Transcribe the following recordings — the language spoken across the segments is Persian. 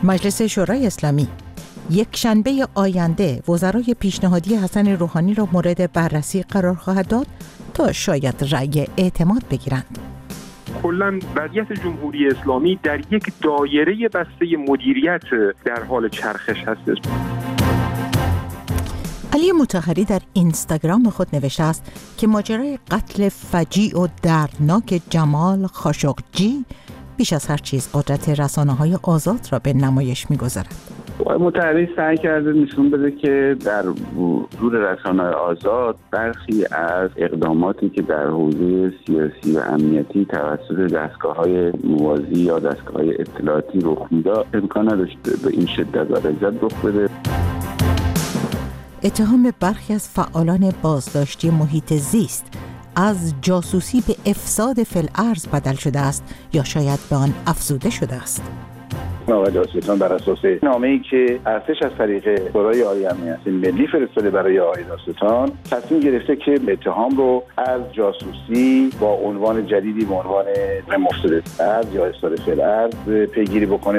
مجلس شورای اسلامی یک شنبه آینده وزرای پیشنهادی حسن روحانی را مورد بررسی قرار خواهد داد تا شاید رأی اعتماد بگیرند. کلاً وضعیت جمهوری اسلامی در یک دایره بسته مدیریت در حال چرخش هستش. علی مطهری در اینستاگرام خود نوشته است که ماجرای قتل فجیع و دردناک جمال خاشقجی بیش از هر چیز قدرت رسانه‌های آزاد را به نمایش می‌گذارد. مطهری سعی کرده نشون بده که در حضور رسانه‌های آزاد برخی از اقداماتی که در حوزه سیاسی و امنیتی توسط دستگاه‌های موازی یا دستگاه‌های اطلاعاتی رخ می‌داد امکان نداشت به این شدت و رضایت رخ بده. اتهام برخی از فعالان بازداشتی محیط زیست از جاسوسی به افساد فی‌الارض بدل شده است یا شاید به آن افزوده شده است. آقای دادستان بر اساس نامه‌ای که ارتش از طریق شورای عالی امنیت ملی فرستاده برای آقای دادستان تصمیم گرفته که اتهام رو از جاسوسی با عنوان جدیدی به عنوان مفسد ارض یا افساد فی‌الارض پیگیری بکنه.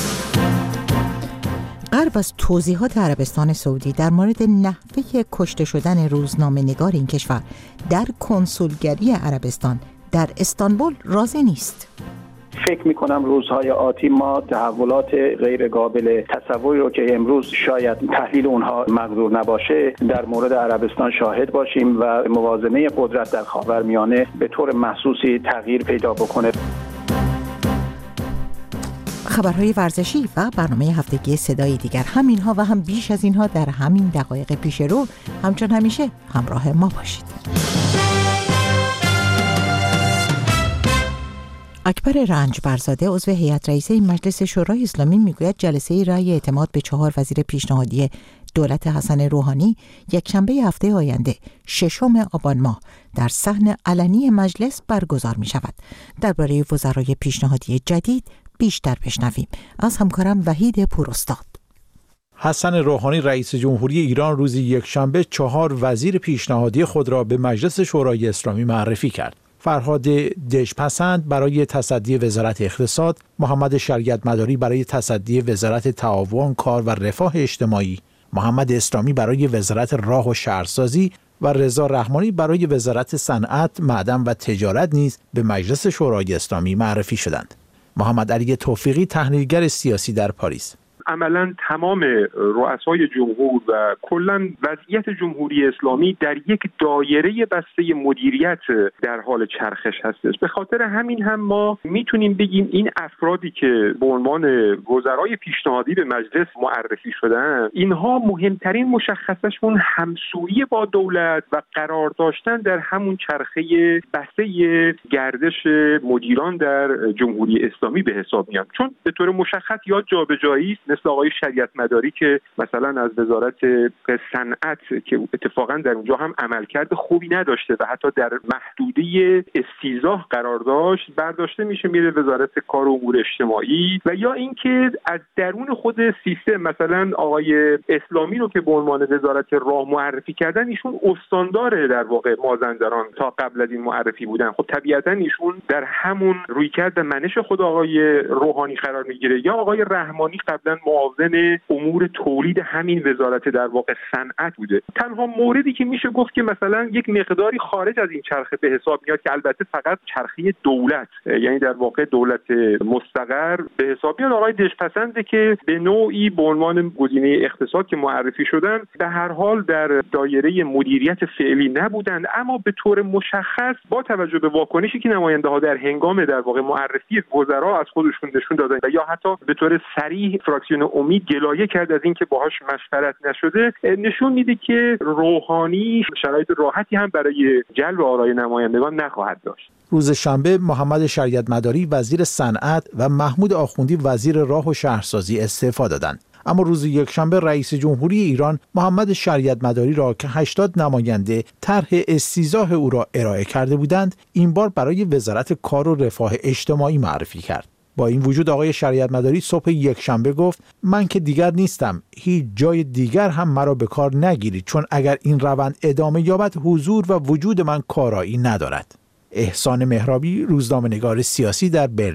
غرب از توضیحات عربستان سعودی در مورد نحوه کشته شدن روزنامه‌نگار این کشور در کنسولگری عربستان در استانبول راضی نیست. فکر می‌کنم روزهای آتی ما تحولات غیر قابل تصوری رو که امروز شاید تحلیل اونها مقدور نباشه در مورد عربستان شاهد باشیم و موازنه قدرت در خاورمیانه به طور محسوسی تغییر پیدا بکنه. خبرهای ورزشی و برنامه هفتگی صدای دیگر، همینها و هم بیش از اینها در همین دقایق پیش رو. همچون همیشه همراه ما باشید. اکبر رنجبرزاده عضو هیئت رئیسه مجلس شورای اسلامی میگوید جلسه رأی اعتماد به 4 وزیر پیشنهادی دولت حسن روحانی یکشنبه هفته آینده 6 آبان ماه در صحن علنی مجلس برگزار می شود. درباره وزرای پیشنهادی جدید بیشتر بشنویم از همکارم وحید پوراستاد. حسن روحانی رئیس جمهوری ایران روز یکشنبه 4 وزیر پیشنهادی خود را به مجلس شورای اسلامی معرفی کرد. فرهاد دژپسند برای تصدی وزارت اقتصاد، محمد شریعت مداری برای تصدی وزارت تعاون، کار و رفاه اجتماعی، محمد اسلامی برای وزارت راه و شهرسازی و رضا رحمانی برای وزارت صنعت، معدن و تجارت نیز به مجلس شورای اسلامی معرفی شدند. محمد علی توفیقی تحلیلگر سیاسی در پاریس: عملاً تمام رؤسای جمهور و کلاً وضعیت جمهوری اسلامی در یک دایره بسته مدیریت در حال چرخش هستش. به خاطر همین هم ما میتونیم بگیم این افرادی که به عنوان وزرای پیشنهادی به مجلس معرفی شدن، اینها مهمترین مشخصشون همسویی با دولت و قرار داشتن در همون چرخه بسته گردش مدیران در جمهوری اسلامی به حساب میاد. چون به طور مشخص یا جابجایی مثل آقای شریعت مداری که مثلا از وزارت صنعت که اتفاقا در اونجا هم عملکرد خوبی نداشته و حتی در محدوده استیضاح قرار داشت، برداشته میشه میره وزارت کار و امور اجتماعی. و یا اینکه از درون خود سیستم مثلا آقای اسلامی رو که به عنوان وزارت راه معرفی کردن، ایشون استاندار در واقع مازندران تا قبل از این معرفی بودن. خب طبیعتا ایشون در همون رویکرد و منش خود آقای روحانی قرار میگیره. یا آقای رحمانی قبلا معاون امور تولید همین وزارت در واقع صنعت بوده. تنها موردی که میشه گفت که مثلا یک مقداری خارج از این چرخه به حساب میاد که البته فقط چرخه دولت، یعنی در واقع دولت مستقر به حساب میاد، آقای دژپسنده که به نوعی به عنوان گزینه اقتصاد که معرفی شدن به هر حال در دایره مدیریت فعلی نبودند، اما به طور مشخص با توجه به واکنشی که نماینده ها در هنگام در واقع معرفی وزرا از خودشون نشون دادن و یا حتی به طور صریح فراکسیون امید گلایه کرد از اینکه باهاش مشورت نشده، نشون میده که روحانی شرایط راحتی هم برای جلب آرای نمایندگان نخواهد داشت. روز شنبه محمد شریعت مداری وزیر صنعت و محمود آخوندی وزیر راه و شهرسازی استعفا دادند. اما روز یکشنبه رئیس جمهوری ایران محمد شریعت مداری را که 80 نماینده طرح استیضاح او را ارائه کرده بودند، این بار برای وزارت کار و رفاه اجتماعی معرفی کرد. با این وجود آقای شریعت مداری صبح یکشنبه گفت: من که دیگر نیستم، هیچ جای دیگر هم مرا به کار نگیرید، چون اگر این روند ادامه یابد حضور و وجود من کارایی ندارد. احسان مهرابی، روزنامه‌نگار سیاسی در برلین: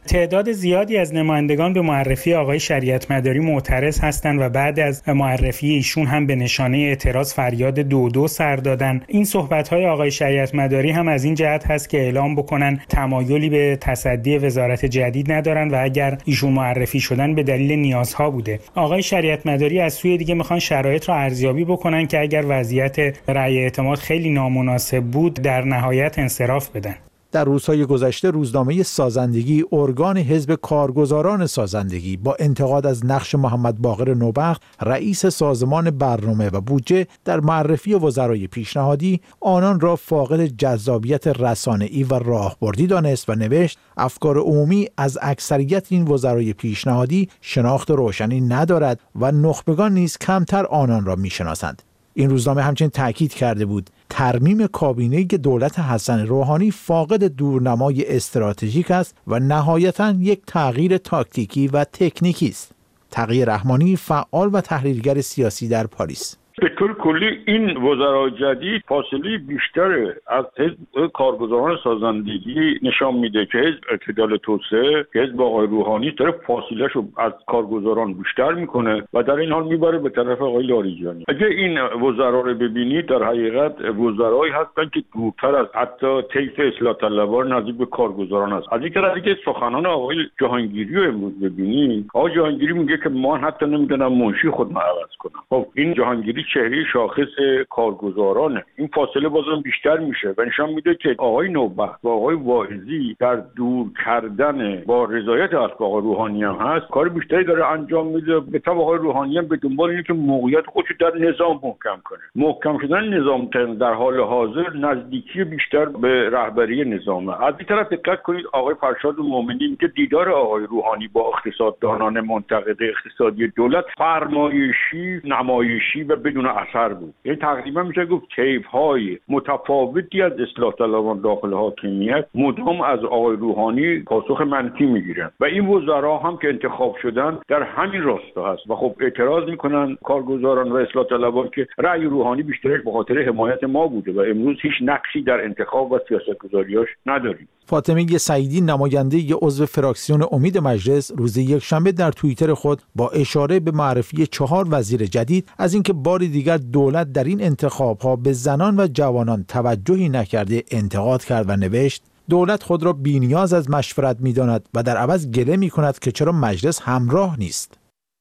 تعداد زیادی از نمایندگان به معرفی آقای شریعت مداری معترض هستند و بعد از معرفی ایشون هم به نشانه اعتراض فریاد 2 سر دادن. این صحبت‌های آقای شریعت مداری هم از این جهت هست که اعلام بکنن تمایلی به تصدی وزارت جدید ندارن و اگر ایشون معرفی شدن به دلیل نیازها بوده. آقای شریعت مداری از سوی دیگه میخوان شرایط رو ارزیابی بکنن که اگر وضعیت رأی اعتماد خیلی نامناسب بود در نهایت انصراف بدن. در روزهای گذشته روزنامه سازندگی، ارگان حزب کارگزاران سازندگی، با انتقاد از نقش محمد باقر نوبخت رئیس سازمان برنامه و بودجه در معرفی وزرای پیشنهادی، آنان را فاقد جذابیت رسانه‌ای و راهبردی دانست و نوشت افکار عمومی از اکثریت این وزرای پیشنهادی شناخت روشنی ندارد و نخبگان نیز کمتر آنان را میشناسند. این روزنامه همچنین تاکید کرده بود ترمیم کابینه دولت حسن روحانی فاقد دورنمای استراتژیک است و نهایتاً یک تغییر تاکتیکی و تکنیکی است. تقی رحمانی، فعال و تحلیلگر سیاسی در پاریس: به طور کلی این وزرای جدید فاصله بیشتر از حزب کارگزاران سازندگی نشان میده که حزب اعتدال توسعه، که حزب آقای روحانی داره فاصله شو از کارگزاران بیشتر میکنه و در این حال میبره به طرف آقای لاریجانی. اگه این وزرا رو ببینید در حقیقت وزرایی هستن که دورتر از حتی طیف اصلاح طلبان نزدیک به کارگزاران است. از اینکه اگه سخنان آقای جهانگیری رو امروز ببینید، آقای جهانگیری میگه که من حتی نمیدونم منشی خودم عوض کنم. خب این جهانگیری چهره شاخص کارگزارانه. این فاصله بازم بیشتر میشه و نشان میده که آقای نوبخت و آقای واعظی در دور کردن با رضایت از آقای روحانی هم هست، کار بیشتری داره انجام میده. به طب آقای روحانی هم به دنبال اینه که موقعیت خودش در نظام محکم کنه. محکم شدن نظام در حال حاضر نزدیکی بیشتر به رهبری نظامه. از این طرف دقت کنید آقای فرشاد مومنی میگه دیدار آقای روحانی با اقتصاددانان منتقد اقتصادی دولت فرمایشی، نمایشی و بدون اثر بود. یعنی تقریبا میشه گفت طیف‌های متفاوتی از اصلاح طلبان داخل حاکمیت مدام از آقای روحانی پاسخ منفی میگیرن و این وزرا هم که انتخاب شدن در همین راستا هست و خب اعتراض میکنن کارگزاران و اصلاح طلبان که رأی روحانی بیشترش به خاطر حمایت ما بوده و امروز هیچ نقشی در انتخاب و سیاست‌گذاریاش نداریم. فاطمه سعیدی، نماینده عضو فراکسیون امید مجلس، روز یکشنبه در توییتر خود با اشاره به معرفی 4 وزیر جدید از اینکه بار دیگر دولت در این انتخاب‌ها به زنان و جوانان توجهی نکرده انتقاد کرد و نوشت دولت خود را بی‌نیاز از مشورت می‌داند و در عوض گله می‌کند که چرا مجلس همراه نیست.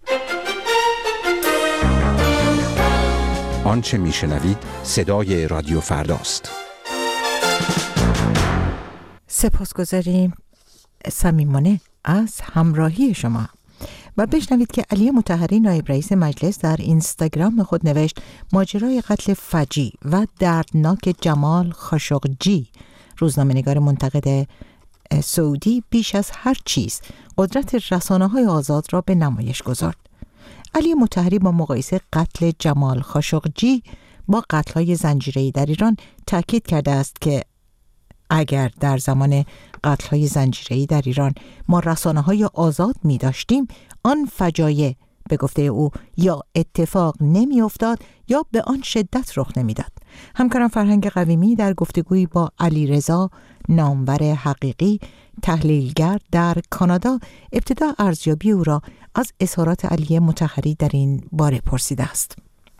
آنچه میشنوید صدای رادیو فرداست. سپاسگزاریم صمیمانه از همراهی شما. و بشنوید که علی مطهری نایب رئیس مجلس در اینستاگرام خود نوشت ماجرای قتل فجیع و دردناک جمال خاشقجی، روزنامه‌نگار منتقد سعودی، بیش از هر چیز قدرت رسانه‌های آزاد را به نمایش گذارد. علی مطهری با مقایسه قتل جمال خاشقجی با قتل‌های زنجیره‌ای در ایران تاکید کرده است که اگر در زمان قتل‌های زنجیره‌ای در ایران ما رسانه‌های آزاد می‌داشتیم، آن فجایع به گفته او یا اتفاق نمی‌افتاد یا به آن شدت رخ نمی‌داد. همکارم فرهنگ قویمی در گفتگویی با علیرضا نامور حقیقی، تحلیلگر در کانادا، ابتدا ارزیابی او را از اظهارات علی مطهری در این باره پرسیده است.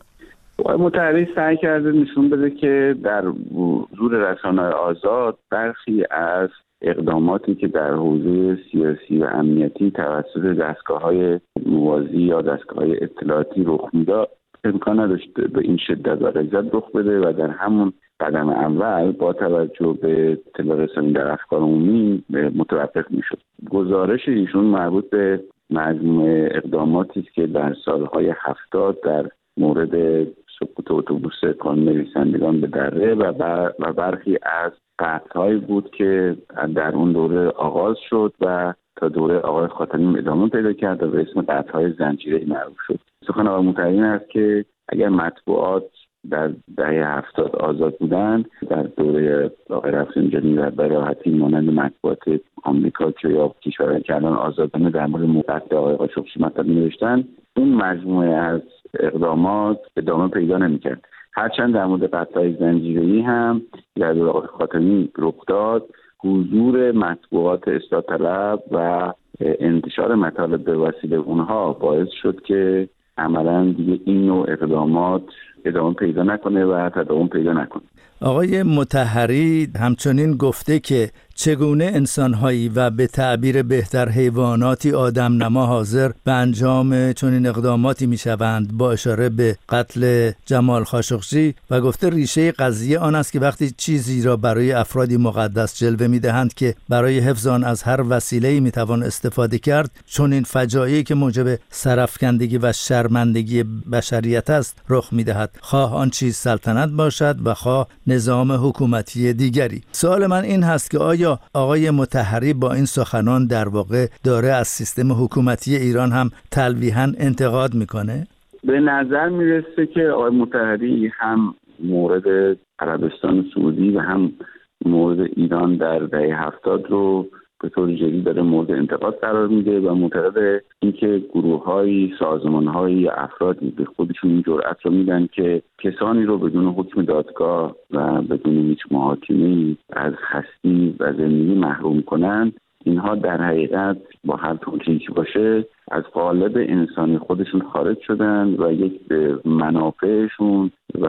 مطهری سعی کرده نشون بده که در حضور رسانه‌های آزاد برخی از اقداماتی که در حوزه سیاسی و امنیتی توسط دستگاه‌های موازی یا دستگاه‌های اطلاعاتی رخ میداد امکان نداشت به این شدت و غلظت رخ بده و در همون قدم اول با توجه به اطلاع رسانی در افکار عمومی متوقف میشد. گزارش ایشون مربوط به مجموعه اقداماتی است که در سالهای 70 در مورد سقوط اتوبوس کانون نویسندگان به دره و برخی از قطعهایی بود که در اون دوره آغاز شد و تا دوره آقای خاتمی ادامه پیدا کرد و به اسم قطعه‌های زنجیره‌ای معروف شد. سخن آقای مطهری است که اگر مطبوعات در دهه 70 آزاد بودند، در دوره آقای رفسنجانی و به راحتی مانند مطبوعات آمریکا که یا کشورهایی که الان آزادانه در مورد قتل آقای قاشقچی مطلب نوشتن، این مجموعه از اقدامات ادامه پیدا نمی‌کرد. هرچند در مورد قتل‌های زنجیره‌ای هم در دوره آقای خاتمی رخ داد، حضور مطبوعات اصلاح طلب و انتشار مطالب به وسیله اونها باعث شد که عملا دیگه این نوع اقدامات ادامه پیدا نکنه و تداوم پیدا نکنه. آقای مطهری همچنین گفته که چگونه انسانهایی و به تعبیر بهتر حیواناتی آدم نما حاضر به انجام چنین اقداماتی می شوند، با اشاره به قتل جمال خاشقجی، و گفته ریشه قضیه آن است که وقتی چیزی را برای افرادی مقدس جلوه می دهند که برای حفظ آن از هر وسیله‌ای می توان استفاده کرد، چنین فجایعی که موجب سرافکندگی و شرمندگی بشریت است رخ می دهد، خواه آن چیز سلطنت باشد و خواه نظام حکومتی دیگری. سوال من این هست که آیا آقای مطهری با این سخنان در واقع داره از سیستم حکومتی ایران هم تلویحاً انتقاد میکنه؟ به نظر میرسه که آقای مطهری هم مورد عربستان سعودی و هم مورد ایران در دهه 70 رو به طور جدی داره مورد انتقاد قرار میده و معتقد اینکه گروه‌های، سازمان‌های یا افرادی به خودشون این جرأت رو میدن که کسانی رو بدون حکم دادگاه و بدون هیچ محاکمه‌ای از هستی و زندگی محروم کنن. اینها در حقیقت با هر توجیهی که باشه از قالب انسانی خودشون خارج شدن و یک منافعشون و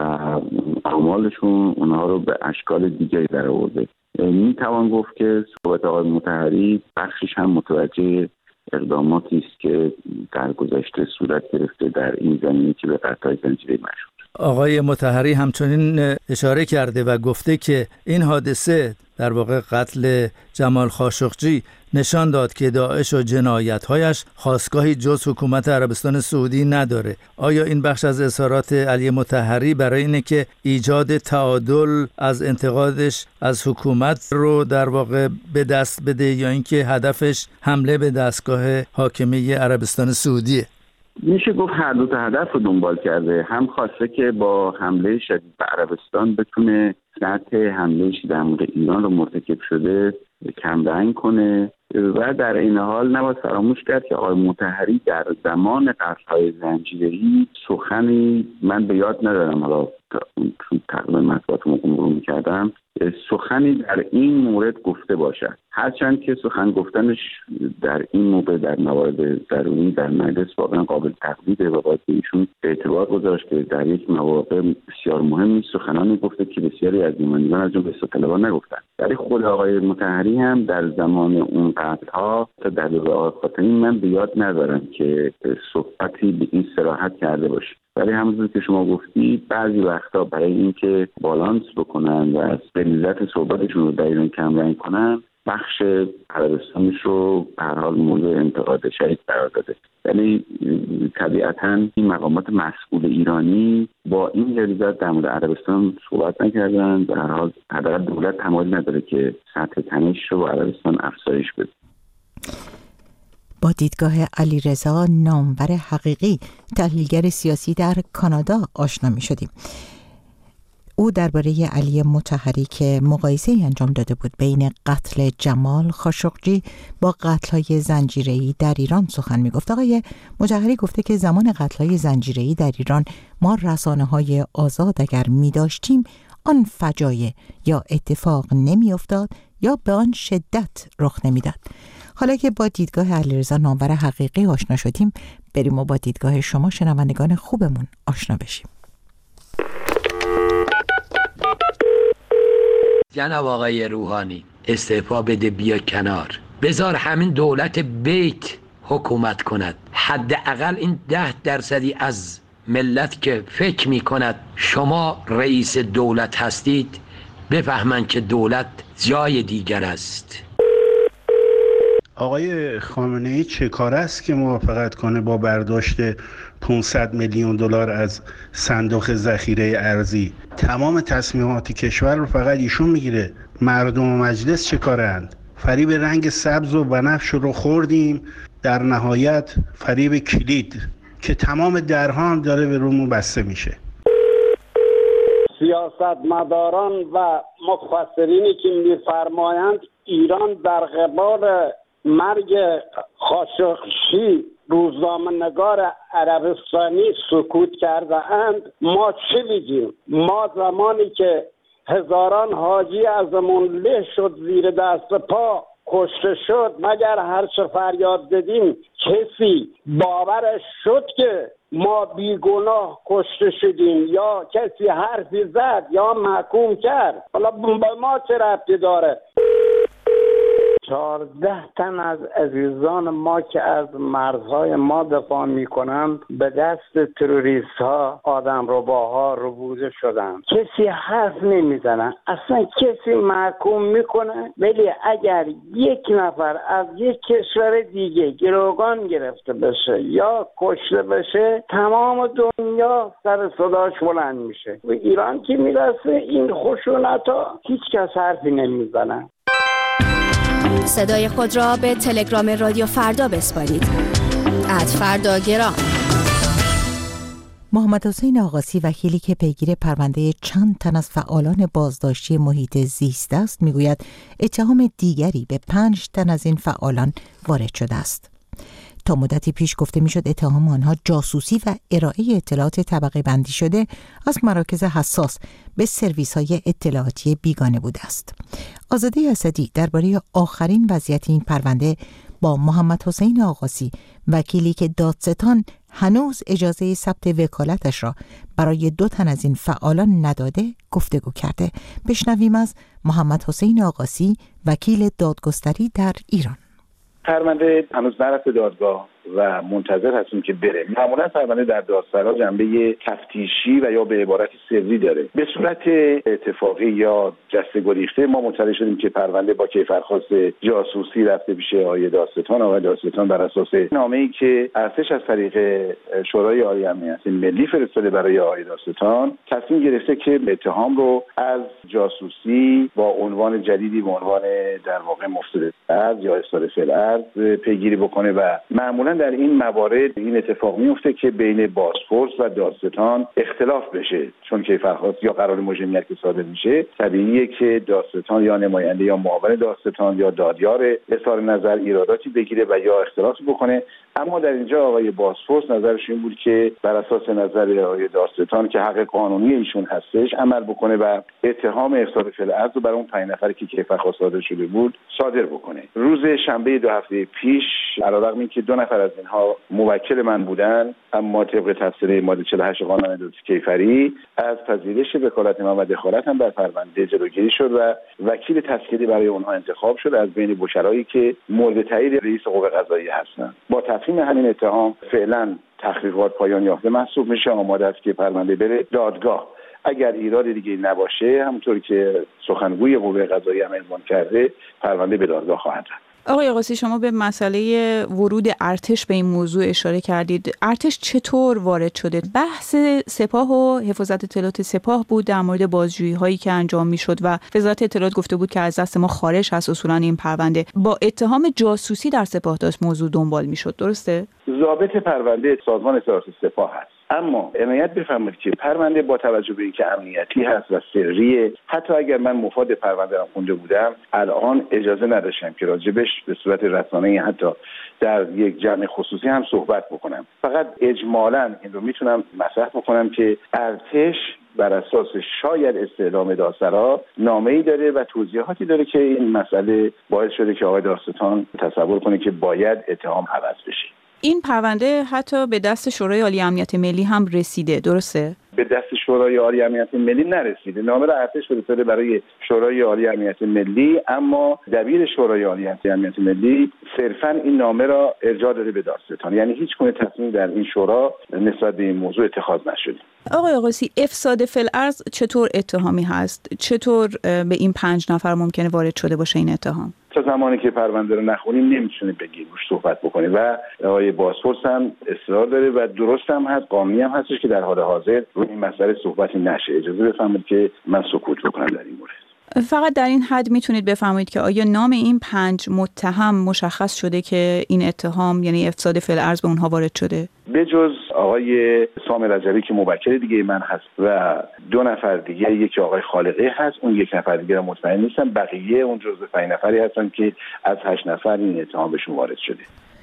اعمالشون اونها رو به اشکال دیگری در آورده. می توان گفت که صحبت آقای مطهری بخشش هم متوجه اقداماتی است که در گذشته صورت گرفته در این زمینه که به قطعی زنجیره‌ای مشهور. آقای مطهری همچنین اشاره کرده و گفته که این حادثه در واقع قتل جمال خاشقجی نشان داد که داعش و جنایت‌هایش خاستگاهی جز حکومت عربستان سعودی نداره. آیا این بخش از اظهارات علی مطهری برای اینه که ایجاد تعادل از انتقادش از حکومت رو در واقع به دست بده یا اینکه هدفش حمله به دستگاه حاکمیه عربستان سعودیه؟ میشه گفت هر دو تا هدف رو دنبال کرده. هم خواسته که با حمله شدید به عربستان بتونه سطح حمله در مورد ایران رو مرتکب شده کمرنگ کنه و در این حال نباید فراموش کرد که آقای مطهری در زمان قتل‌های زنجیره‌ای سخنی من به یاد ندارم، حالا چون تقریبا مطبوعات مرور می‌کردم، سخنی در این مورد گفته باشد. هرچند که سخن گفتنش در این موقع در موارد ضروری در مجلس واقعا قابل تقدیره و باید ایشون اعتبار گذاشت که در یک مواقع بسیار مهمی سخنانی گفته که بسیاری از نمایندگان از جمله اصلاح‌طلبان نگفتن. ولی خود آقای مطهری هم در زمان اون قتل‌ها تا در دوره آقای خاتمی من به یاد ندارم که صحبتی به این صراحت کرده باشه. ولی همونطور که شما گفتی بعضی وقتا برای اینکه بالانس بکنن و از غلیظت صحبتشون رو در ایران کمرنگ کنن بخش عربستانش رو به هر حال مورد انتقاد شدید قرار داده. ولی طبیعتاً این مقامات مسئول ایرانی با این غلیظت در مورد عربستان صحبت نکردن. به هر حال حداقل دولت تمایل نداره که سطح تنش رو با عربستان افزایش بده. با دیدگاه علیرضا نامور حقیقی، تحلیلگر سیاسی در کانادا آشنا می شدیم. او درباره علی مطهری که مقایسه‌ای انجام داده بود بین قتل جمال خاشقجی با قتل‌های زنجیره‌ای در ایران سخن می‌گفت. آقای مطهری گفته که زمان قتل‌های زنجیره‌ای در ایران ما رسانه‌های آزاد اگر می‌داشتیم آن فجایع یا اتفاق نمی‌افتاد یا به آن شدت رخ نمی‌داد. حالا که با دیدگاه علیرضا نامور حقیقی آشنا شدیم، بریم و با دیدگاه شما شنوندگان خوبمون آشنا بشیم. جناب آقای روحانی استعفا بده، بیا کنار، بذار همین دولت بیت حکومت کند. حداقل این 10% از ملت که فکر می کند شما رئیس دولت هستید بفهمند که دولت جای دیگر است. آقای خامنه‌ای چه کار است که موافقت کنه با برداشت 500 میلیون دلار از صندوق ذخیره ارزی؟ تمام تصمیمات کشور رو فقط ایشون میگیره. مردم و مجلس چه کارند؟ فریب رنگ سبز و بنفش رو خوردیم، در نهایت فریب کلید که تمام درها هم داره به رومون بسته میشه. سیاستمداران و مفسرینی که میفرمایند ایران در قبال مرگ خاشقجی روزنامه‌نگار عربستانی سکوت کرده اند، ما چه بگیم؟ ما زمانی که هزاران حاجی ازمون له شد زیر دست پا کشته شد، مگر هر چه فریاد زدیم کسی باورش شد که ما بیگناه کشته شدیم یا کسی حرفی زد یا محکوم کرد؟ حالا به ما چه ربطی داره؟ 14 تن از عزیزان ما که از مرزهای ما دفاع میکنند به دست تروریست ها، آدم رباها ربوده شدند. کسی حرف نمیزنه، اصلا کسی محکوم میکنه، ولی اگر یک نفر از یک کشور دیگه گروگان گرفته بشه یا کشته بشه تمام دنیا سر صداش بلند میشه. و ایران که میرسه این خشونت ها هیچ کس حرفی نمیزنه. صدای خود را به تلگرام رادیو فردا بسپارید. @فرداگرام. محمد حسین آقاسی، وکیلی که پیگیر پرونده چند تن از فعالان بازداشتی محیط زیست است، میگوید اتهام دیگری به 5 تن از این فعالان وارد شده است. تا مدتی پیش گفته میشد اتهام آنها جاسوسی و ارائه اطلاعات طبقه بندی شده از مراکز حساس به سرویس‌های اطلاعاتی بیگانه بوده است. آزاده اسدی درباره آخرین وضعیت این پرونده با محمد حسین آقاسی، وکیلی که دادستان هنوز اجازه ثبت وکالتش را برای 2 تن از این فعالان نداده گفتگو کرده. بشنویم از محمد حسین آقاسی، وکیل دادگستری در ایران. پرونده هنوز نرفته دادگاه و منتظر هستیم که بره. معمولا پرونده در دادسرا جنبه تفتیشی و یا به عبارت سری داره. به صورت اتفاقی یا جسته گریخته ما مطلع شدیم که پرونده با کیفرخواست جاسوسی رفته پیش آقای دادستان. آقای دادستان بر اساس نامه‌ای که ارتش از طریق شورای عالی امنیت ملی فرستاده برای آقای دادستان تصمیم گرفته که اتهام رو از جاسوسی با عنوان جدیدی به عنوان در واقع مفسد ارض یا اصلاح فعل پیگیری بکنه و معمولا در این موارد این اتفاق میفته که بین بازپرس و دادستان اختلاف بشه، چون کیفرخواست یا قرار مجرمیت که صادر میشه طبیعیه که دادستان یا نماینده یا معاون دادستان یا دادیار اظهار نظر ایراداتی بگیره و یا اختلاف بکنه. اما در اینجا آقای بازپرس نظرش این بود که بر اساس نظر آقای دادستان که حق قانونی ایشون هستش عمل بکنه و اتهام افساد فعل ارض رو بر اون 5 نفری که کیفرخواست صادر شده بود صادر بکنه. روز شنبه 2 هفته پیش علیرغم اینکه 2 نفر از اینها موکل من بودن، اما طبق تفسیر ماده 48 قانون دادگستری کیفری از پذیرش وکالت من و دخالت هم در پرونده جلوگیری شد و وکیل تسکیری برای اونها انتخاب شد از بین بشرایی که مورد تایید رئیس قوه قضاییه هستند. با تفهیم همین اتهام فعلا تحقیقات پایان یافته محسوب میشه، آماده است که پرونده بره دادگاه. اگر ایراد دیگه نباشه همونطور که سخنگوی قوه قضاییه هم اعلام کرده پرونده به دادگاه خواهد رفت. آقای آقاسی، شما به مسئله ورود ارتش به این موضوع اشاره کردید. ارتش چطور وارد شده؟ بحث سپاه و حفاظت اطلاعات سپاه بود در مورد بازجویی هایی که انجام میشد و وزارت اطلاعات گفته بود که از دست ما خارج هست اصولا این پرونده. با اتهام جاسوسی در سپاه داشت موضوع دنبال میشد، درسته؟ ضابط پرونده سازمان اطلاعات سپاه هست. اما عنایت بفرمایید که پرونده با توجه به اینکه امنیتی هست و سریه، حتی اگر من مفاد پرونده را خونده بودم الان اجازه نداشتم که راجبش به صورت رسانه‌ای حتی در یک جمع خصوصی هم صحبت بکنم. فقط اجمالاً این رو میتونم مطرح بکنم که ارتش بر اساس شاید استعلام دادسرا نامه‌ای داره و توضیحاتی داره که این مسئله باعث شده که آقای دادستان تصور کنه که باید اتهام عوض بشه. این پرونده حتی به دست شورای عالی امنیت ملی هم رسیده، درسته؟ به دست شورای عالی امنیت ملی نرسیده. نامه را ارتش فرستاده برای شورای عالی امنیت ملی، اما دبیر شورای عالی امنیت ملی صرفاً این نامه را ارجاع داده به دادستان. یعنی هیچ گونه تصمیم در این شورا نسبت به این موضوع اتخاذ نشده. آقای آقاسی، افساد فی‌الارض چطور اتهامی هست؟ چطور به این 5 نفر ممکنه وارد شده باشه این اتهام؟ تا زمانی که پرونده رو نخونیم نمیتونه بگیم روش صحبت بکنیم و آقای بازپرس هم اصرار داره و درست هم هست، قانونی هم هستش که در حال حاضر روی این مسئله صحبتی نشه. اجازه بفرمایید که من سکوت بکنم در این مورد. فقط در این حد میتونید بفرمایید که آیا نام این 5 متهم مشخص شده که این اتهام یعنی افساد فی‌الارض به اونها وارد شده؟ به جز آقای سام رجبی که موکل دیگه من هست و 2 نفر دیگه، یکی آقای خالقی هست، اون 1 نفر دیگه رو مطمئن نیستم، بقیه اون جزو 5 نفری هستن که از 8 نفر این اتهام بهشون وارد شده.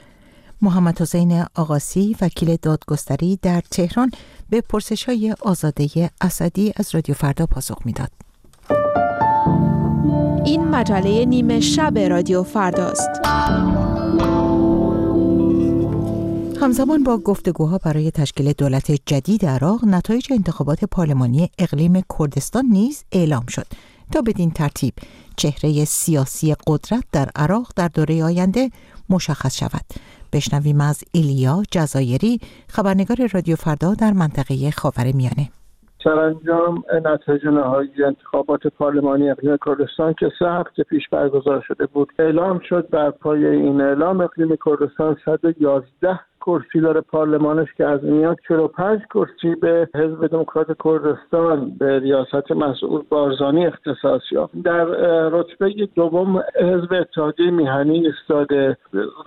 محمد حسین آقاسی، وکیل دادگستری در تهران، به پرسش‌های آزاده اسدی از رادیو فردا پاسخ میداد. مجله نیمه شب رادیو فرداست. همزمان با گفتگوها برای تشکیل دولت جدید عراق، نتایج انتخابات پارلمانی اقلیم کردستان نیز اعلام شد تا بدین ترتیب چهره سیاسی قدرت در عراق در دوره آینده مشخص شود. بشنویم از ایلیا جزایری، خبرنگار رادیو فردا در منطقه خاورمیانه. سرانجام نتایج نهایی انتخابات پارلمانی اقلیم کردستان که 3 هفته پیش برگزار شده بود اعلام شد. بر پایه این اعلام اقلیم کردستان 111 کرسی داره پارلمانش که از این میاد 45 کرسی به حزب دموکرات کردستان به ریاست مسعود بارزانی اختصاص یافت. در رتبه دوم حزب اتحادیه میهنی ایستاده،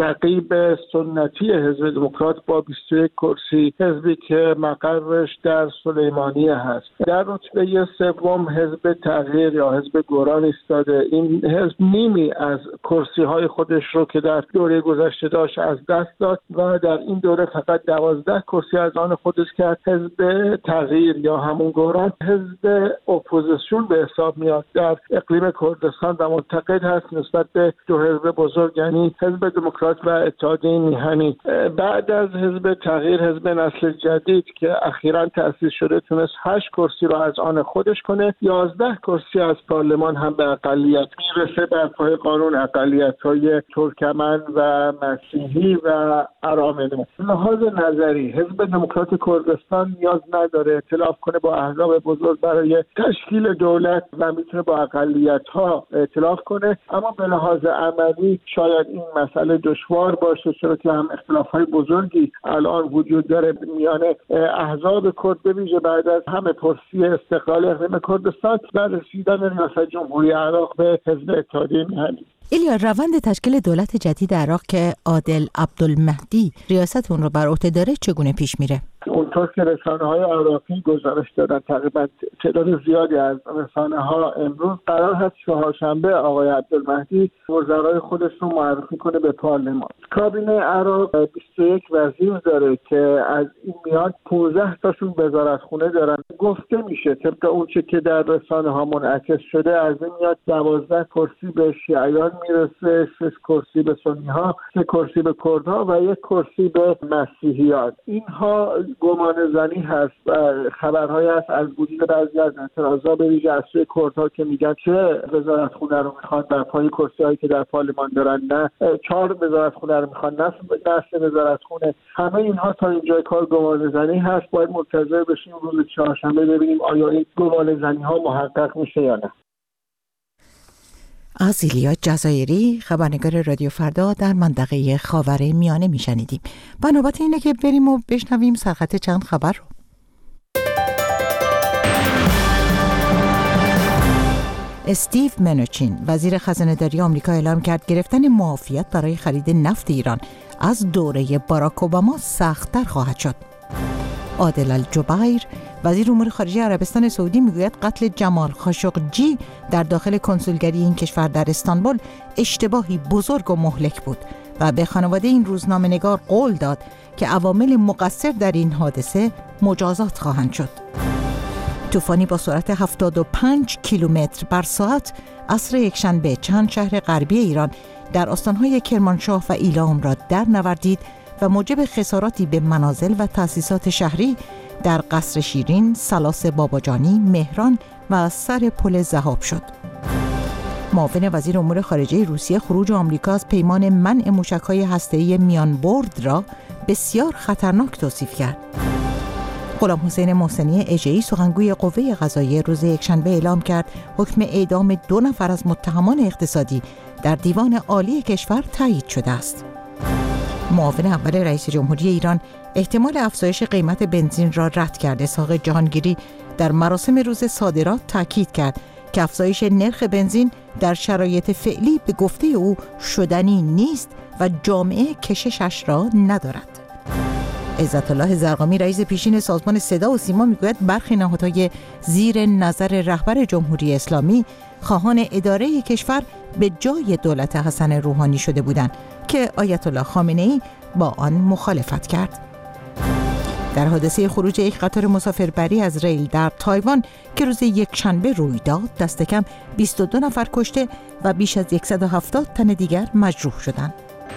رقیب سنتی حزب دموکرات با 21 کرسی، حزبی که مقرش در سلیمانیه هست. در رتبه سوم حزب تغییر یا حزب گوران ایستاده. این حزب نیمی از کرسی های خودش رو که در دوره گذشته داشت از دست داد و در این دوره فقط 12 کرسی از آن خودش کرد. حزب تغییر یا همون گوران حزب اپوزیسیون به حساب میاد در اقلیم کردستان و معتقد هست نسبت به دو حزب بزرگ یعنی حزب دموکرات و اتحادیه میهنی. بعد از حزب تغییر حزب نسل جدید که اخیراً تأسیس شده تونست 8 کرسی را از آن خودش کنه. 11 کرسی از پارلمان هم به اقلیت میرسه بر پایه قانون اقلیت‌های ترکمن و مسیحی و ارامنه. لحاظ نظری حزب دموکرات کردستان نیاز نداره ائتلاف کنه با احزاب بزرگ برای تشکیل دولت و میتونه با اقلیت‌ها ائتلاف کنه، اما به لحاظ عملی شاید این مسئله دشوار باشه، چرا که هم اختلاف‌های بزرگی الان وجود داره میان احزاب کرد به ویژه بعد از همه پرسی استقلال اقلیم کردستان و رسیدن ریاست جمهوری عراق به حزب اتحادیه میهنی. ایلیا، روند تشکیل دولت جدید عراق که عادل عبدالمهدی ریاست اون رو بر عهده داره چگونه پیش میره؟ اونطور که رسانه‌های عراقی گزارش دادن تقریبا تعداد زیادی از رسانه‌ها امروز قرار هست چهارشنبه آقای عبدالمهدی وزرای خودش رو معرفی کنه به پارلمان. کابینه عراق 21 وزیر داره که از این میان 15 تاشون وزارتخونه دارن. گفته میشه طبق اونچه که در رسانه‌ها منعکس شده از این میاد 12 کرسی به شیعیان میرسه، 6 کرسی به سنی‌ها، 3 کرسی به کردها و 1 کرسی به مسیحیان. اینها گمان زنی هست و خبرهایی هست از وجود بعضی از اعتراضات به ویژه از سوی کردها که میگن چه وزارتخونه رو میخوان بر پای کرسی‌هایی که در پارلمان دارن، نه 4 وزارتخونه رو میخوان، نه وزارتخونه. همه اینها تا اینجای کار گمان زنی هست. باید منتظر بشیم روز چهارشنبه ببینیم آیا این گمان زنی ها محقق میشه یا نه. از ایلیا جزایری، خبرنگار رادیو فردا در منطقه خاورمیانه میشنیدیم. و نوبت اینه که بریم و بشنویم سرخط چند خبر رو. استیو منوچین، وزیر خزانه‌داری آمریکا اعلام کرد گرفتن معافیت برای خرید نفت ایران از دوره باراک اوباما سخت‌تر خواهد شد. عادل الجبیر، وزیر امور خارجه عربستان سعودی میگوید قتل جمال خاشقجی در داخل کنسولگری این کشور در استانبول اشتباهی بزرگ و مهلک بود و به خانواده این روزنامه‌نگار قول داد که عوامل مقصر در این حادثه مجازات خواهند شد. طوفانی با سرعت 75 کیلومتر بر ساعت عصر یکشنبه چند شهر غربی ایران در استان‌های کرمانشاه و ایلام را در نوردید و موجب خساراتی به منازل و تأسیسات شهری در قصر شیرین، سلاس باباجانی، مهران و سر پل ذهاب شد. معاون وزیر امور خارجه روسیه خروج آمریکا از پیمان منع موشک‌های هسته‌ای میانبرد را بسیار خطرناک توصیف کرد. غلامحسین محسنی اژه‌ای، سخنگوی قوه قضاییه، روز یکشنبه اعلام کرد حکم اعدام 2 نفر از متهمان اقتصادی در دیوان عالی کشور تایید شده است. معاون اول رئیس جمهوری ایران احتمال افزایش قیمت بنزین را رد کرد. اسحاق جهانگیری در مراسم روز صادرات تاکید کرد که افزایش نرخ بنزین در شرایط فعلی به گفته او شدنی نیست و جامعه کششش را ندارد. عزت الله زرقامی، رئیس پیشین سازمان صدا و سیما، میگوید برخی نهادهای زیر نظر رهبر جمهوری اسلامی خواهان اداره کشور به جای دولت حسن روحانی شده بودند که آیت الله خامنه‌ای با آن مخالفت کرد. در حادثه خروج یک قطار مسافربری از ریل در تایوان که روز یکشنبه روی داد، دست کم 22 نفر کشته و بیش از 170 تن دیگر مجروح شدند.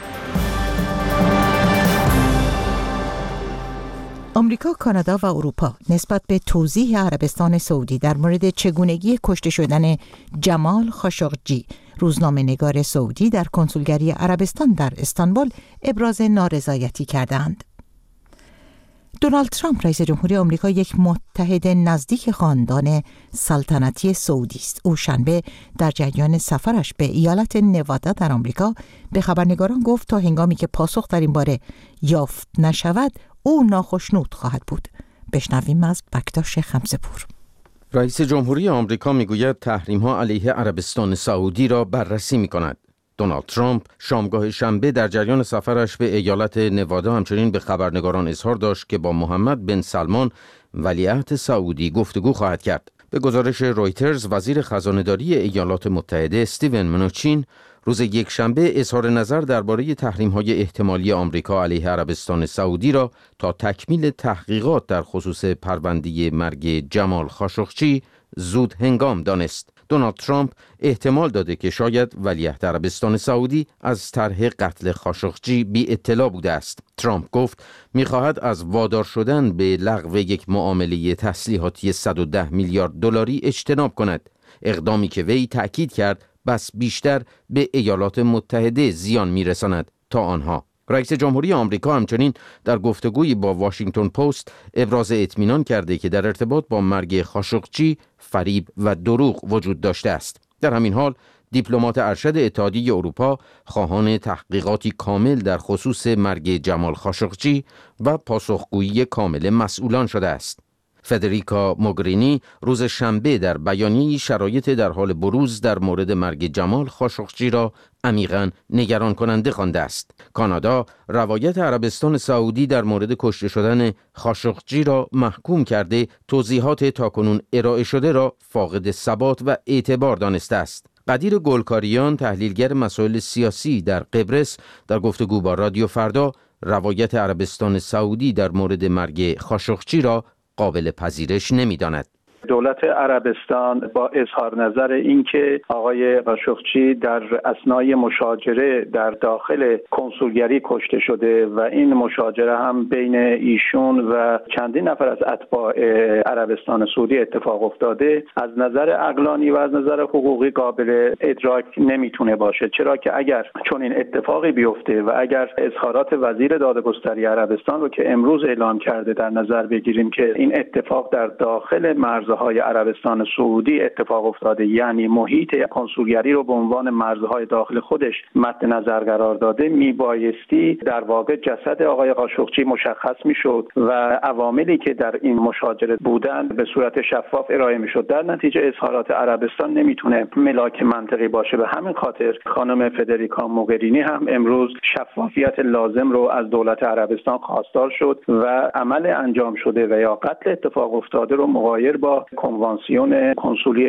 آمریکا، کانادا و اروپا نسبت به توضیح عربستان سعودی در مورد چگونگی کشته شدن جمال خاشقجی، روزنامه‌نگار سعودی در کنسولگری عربستان در استانبول، ابراز نارضایتی کردند. دونالد ترامپ رئیس جمهوری آمریکا یک متحد نزدیک خاندان سلطنتی سعودی است. او شنبه در جریان سفرش به ایالت نوادا در آمریکا به خبرنگاران گفت تا هنگامی که پاسخ در این باره یافت نشود او ناخشنود خواهد بود. بشنویم از بکتاش خمسه‌پور. رئیس جمهوری آمریکا میگوید تحریم‌ها علیه عربستان سعودی را بررسی می‌کند. دونالد ترامپ شامگاه شنبه در جریان سفرش به ایالت نوادا همچنین به خبرنگاران اظهار داشت که با محمد بن سلمان ولیعهد سعودی گفتگو خواهد کرد. به گزارش رویترز، وزیر خزانه‌داری ایالات متحده استیون منوچین روز یکشنبه اظهار نظر درباره تحریم‌های احتمالی آمریکا علیه عربستان سعودی را تا تکمیل تحقیقات در خصوص پرونده مرگ جمال خاشقجی زود هنگام دانست. دونالد ترامپ احتمال داده که شاید ولیعهد عربستان سعودی از طرح قتل خاشقجی بی اطلاع بوده است. ترامپ گفت می‌خواهد از وادار شدن به لغو یک معامله تسلیحاتی 110 میلیارد دلاری اجتناب کند، اقدامی که وی تأکید کرد بس بیشتر به ایالات متحده زیان می‌رساند تا آنها. رئیس جمهوری آمریکا همچنین در گفتگویی با واشنگتن پست ابراز اطمینان کرده که در ارتباط با مرگ خاشقجی فریب و دروغ وجود داشته است. در همین حال دیپلمات ارشد اتحادیه اروپا خواهان تحقیقاتی کامل در خصوص مرگ جمال خاشقجی و پاسخگویی کامل مسئولان شده است. فدریکا موگرینی روز شنبه در بیانیه‌ای شرایط در حال بروز در مورد مرگ جمال خاشقجی را عمیقاً نگران کننده خوانده است. کانادا روایت عربستان سعودی در مورد کشته شدن خاشقجی را محکوم کرده توضیحات تاکنون ارائه شده را فاقد ثبات و اعتبار دانسته است. قدیر گلکاریان، تحلیلگر مسائل سیاسی در قبرس، در گفتگو با رادیو فردا روایت عربستان سعودی در مورد مرگ خاشقجی را قابل پذیرش نمی‌داند. دولت عربستان با اظهار نظر اینکه آقای خاشقجی در اثنای مشاجره در داخل کنسولگری کشته شده و این مشاجره هم بین ایشون و چندین نفر از اتباع عربستان سعودی اتفاق افتاده، از نظر عقلانی و از نظر حقوقی قابل ادراک نمیتونه باشه، چرا که اگر چون این اتفاقی بیفته و اگر اظهارات وزیر دادگستری عربستان رو که امروز اعلام کرده در نظر بگیریم که این اتفاق در داخل مرزهای عربستان سعودی اتفاق افتاده، یعنی محیط کنسولگری رو به عنوان مرزهای داخل خودش مد نظر قرار داده، میبایستی در واقع جسد آقای خاشقجی مشخص میشد و عواملی که در این مشاجره بودن به صورت شفاف ارائه میشد. در نتیجه اظهارات عربستان نمیتونه ملاک منطقی باشه. به همین خاطر خانم فدریکا موگرینی هم امروز شفافیت لازم رو از دولت عربستان خواستار شد و عمل انجام شده و یا قتل اتفاق افتاده رو مغایر با کنوانسیون کنسولی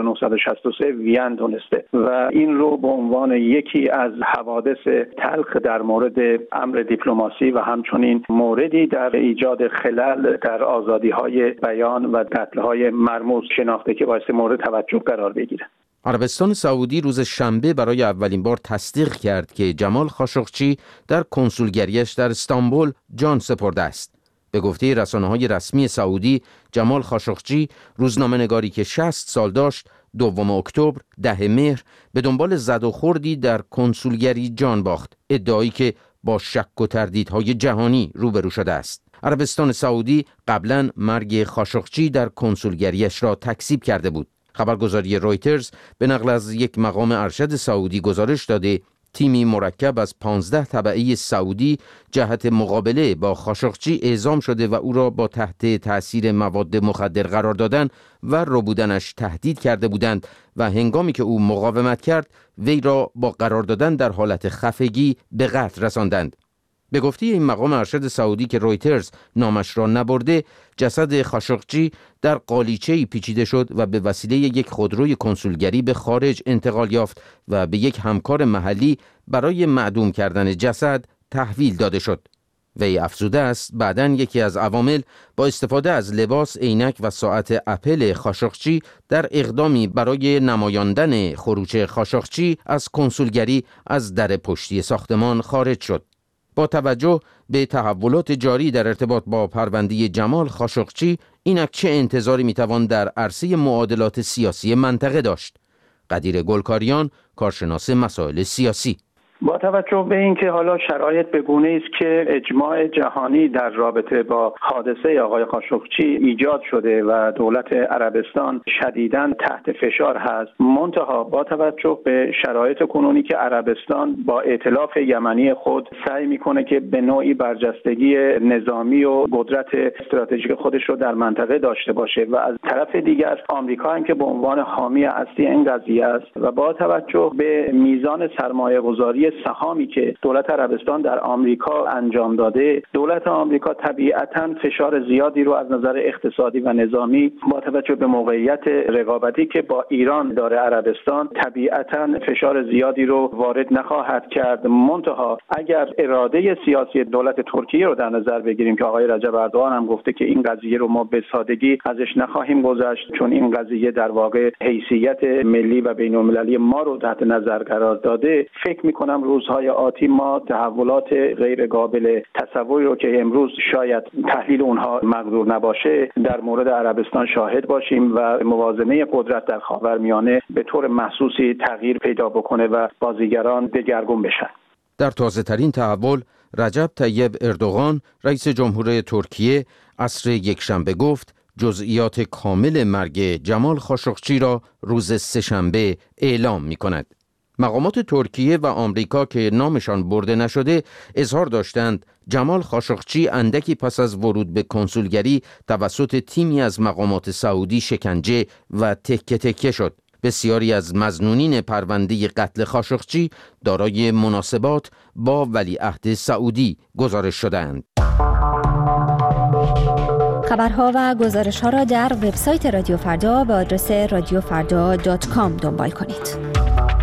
1963 وین دونسته و این رو به عنوان یکی از حوادث تلخ در مورد امر دیپلماسی و همچنین موردی در ایجاد خلل در آزادی‌های بیان و قتل‌های مرموز شناخته که باعث مورد توجه قرار بگیره. عربستان سعودی روز شنبه برای اولین بار تصدیق کرد که جمال خاشقجی در کنسولگریش در استانبول جان سپرده است. به گفته رسانه‌های رسمی سعودی، جمال خاشقجی روزنامه‌نگاری که 60 سال داشت، 2 اکتبر 10 مهر به دنبال زد و خوردی در کنسولگری جان باخت، ادعایی که با شک و تردیدهای جهانی روبرو شده است. عربستان سعودی قبلا مرگ خاشقجی در کنسولگریش را تکذیب کرده بود. خبرگزاری رویترز به نقل از یک مقام ارشد سعودی گزارش داده تیمی مرکب از 15 تبعی سعودی جهت مقابله با خاشقجی اعزام شده و او را با تحت تأثیر مواد مخدر قرار دادن و ربودنش تهدید کرده بودند و هنگامی که او مقاومت کرد وی را با قرار دادن در حالت خفگی به قتل رساندند. به گفته این مقام ارشد سعودی که رویترز نامش را نبرده، جسد خاشقجی در قالیچه‌ای پیچیده شد و به وسیله یک خودروی کنسولگری به خارج انتقال یافت و به یک همکار محلی برای معدوم کردن جسد تحویل داده شد. وی افزوده است بعداً یکی از عوامل با استفاده از لباس، عینک و ساعت اپل خاشقچی در اقدامی برای نمایاندن خروج خاشقچی از کنسولگری از در پشتی ساختمان خارج شد. با توجه به تحولات جاری در ارتباط با پرونده جمال خاشقچی، اینک چه انتظاری میتوان در عرصه معادلات سیاسی منطقه داشت؟ قدیر گلکاریان، کارشناس مسائل سیاسی: با توجه به اینکه حالا شرایط به گونه‌ای است که اجماع جهانی در رابطه با حادثه آقای خاشقچی ایجاد شده و دولت عربستان شدیداً تحت فشار هست، منتها با توجه به شرایط کنونی که عربستان با ائتلاف یمنی خود سعی میکنه که به نوعی برجستگی نظامی و قدرت استراتژیک خودش رو در منطقه داشته باشه و از طرف دیگر آمریکا هم که به عنوان حامی اصلی این قضیه است و با توجه به میزان سرمایه‌گذاری سهامی که دولت عربستان در آمریکا انجام داده، دولت آمریکا طبیعتاً فشار زیادی رو از نظر اقتصادی و نظامی با توجه به موقعیت رقابتی که با ایران داره عربستان طبیعتاً فشار زیادی رو وارد نخواهد کرد. منتها اگر اراده سیاسی دولت ترکیه رو در نظر بگیریم که آقای رجب اردوغان هم گفته که این قضیه رو ما به سادگی ازش نخواهیم گذشت، چون این قضیه در واقع حیثیت ملی و بین‌المللی ما رو تحت نظر قرار داده، فکر می‌کنم روزهای آتی ما تحولات غیر قابل تصوری رو که امروز شاید تحلیل اونها مقدور نباشه در مورد عربستان شاهد باشیم و موازنه قدرت در خاورمیانه به طور محسوسی تغییر پیدا بکنه و بازیگران دگرگون بشن. در تازه ترین تحول، رجب طیب اردوغان رئیس جمهور ترکیه عصر یکشنبه گفت جزئیات کامل مرگ جمال خاشقچی را روز سه‌شنبه اعلام می‌کند. مقامات ترکیه و آمریکا که نامشان برده نشده اظهار داشتند جمال خاشقچی اندکی پس از ورود به کنسولگری توسط تیمی از مقامات سعودی شکنجه و تکه تکه شد. بسیاری از مظنونین پرونده قتل خاشقچی دارای مناسبات با ولیعهد سعودی گزارش شدند. خبرها و گزارش‌ها را در وبسایت رادیو فردا به آدرس radiofarda.com دنبال کنید.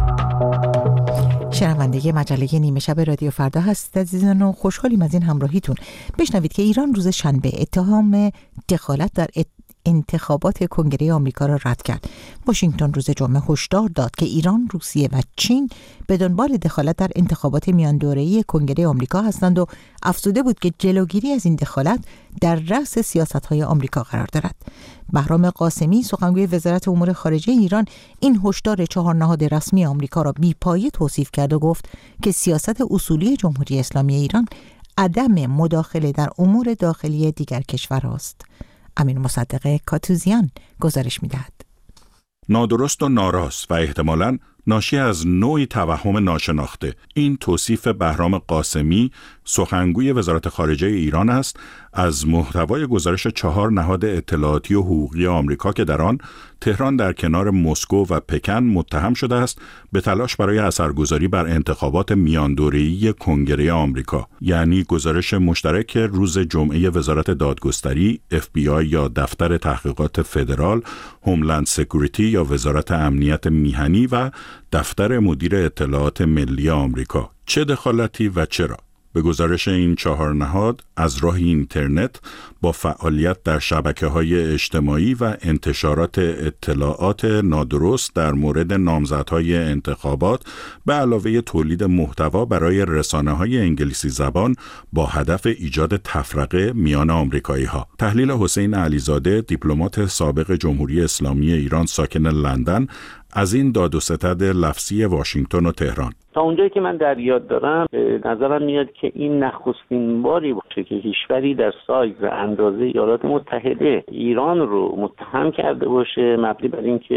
شنونده مجله نیمه شب رادیو فردا هستید عزیزان و خوشحالیم از این همراهیتون. بشنوید که ایران روز شنبه اتهام دخالت در انتخابات کنگره آمریکا را رد کرد. واشنگتن روز جمعه هشدار داد که ایران، روسیه و چین به دنبال دخالت در انتخابات میان دوره‌ای کنگره آمریکا هستند و افزوده بود که جلوگیری از این دخالت در رأس سیاست‌های آمریکا قرار دارد. بهرام قاسمی، سخنگوی وزارت امور خارجه ایران، این هشدار 4 نهاد رسمی آمریکا را بی‌پایه توصیف کرد و گفت که سیاست اصولی جمهوری اسلامی ایران عدم مداخله در امور داخلی دیگر کشورها است. امین مصدق کاتوزیان گزارش می‌دهد. نادرست و ناراست و احتمالاً ناشی از نوعی توهم ناشناخته، این توصیف بهرام قاسمی، سخنگوی وزارت خارجه ایران است از محتوای گزارش 4 نهاد اطلاعاتی و حقوقی آمریکا که در آن تهران در کنار مسکو و پکن متهم شده است به تلاش برای اثرگذاری بر انتخابات میان دوره‌ای کنگره آمریکا، یعنی گزارش مشترک روز جمعه وزارت دادگستری، FBI یا دفتر تحقیقات فدرال، هوملند سکیوریتی یا وزارت امنیت میهنی و دفتر مدیر اطلاعات ملی آمریکا. چه دخالتی و چرا؟ به گزارش این 4 نهاد از راه اینترنت با فعالیت در شبکه‌های اجتماعی و انتشارات اطلاعات نادرست در مورد نامزدهای انتخابات به علاوه تولید محتوا برای رسانه‌های انگلیسی زبان با هدف ایجاد تفرقه میان آمریکایی‌ها. تحلیل حسین علیزاده، دیپلمات سابق جمهوری اسلامی ایران ساکن لندن، از این داد و ستد لفظی واشنگتن و تهران. تا اونجایی که من در یاد دارم به نظرم میاد که این نخستین باری باشه که کشوری در سایز و اندازه ایالات متحده ایران رو متهم کرده باشه مبنی بر اینکه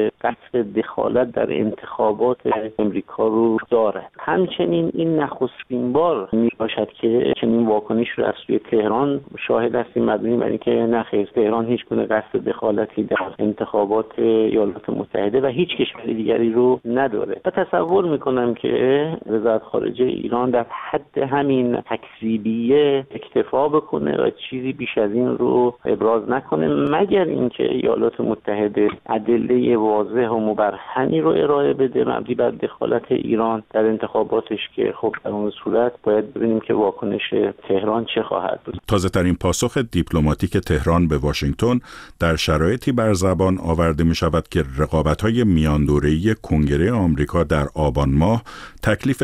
قصد دخالت در انتخابات امریکا رو دارد. همچنین این نخستین بار میباشد که چنین واکنش رو از سوی تهران شاهد هستیم مبنی بر اینکه نه خیر، تهران هیچ گونه قصد دخالتی در انتخابات ایالات متحده و هیچ کشور دیگری رو نداره. و تصور میکنم که وزارت خارجه ایران در حد همین تکذیبیه اکتفا بکنه و چیزی بیش از این رو ابراز نکنه، مگر اینکه ایالات متحده ادله واضح و مبرهنی رو ارائه بده مبنی بر دخالت ایران در انتخاباتش، که خب در اون صورت باید ببینیم که واکنش تهران چه خواهد بود. تازه‌ترین پاسخ دیپلماتیک تهران به واشنگتن در شرایطی بر زبان آورده می شود که رقابت‌های میاندوره‌ای کنگره آمریکا در آبان ماه تکلیف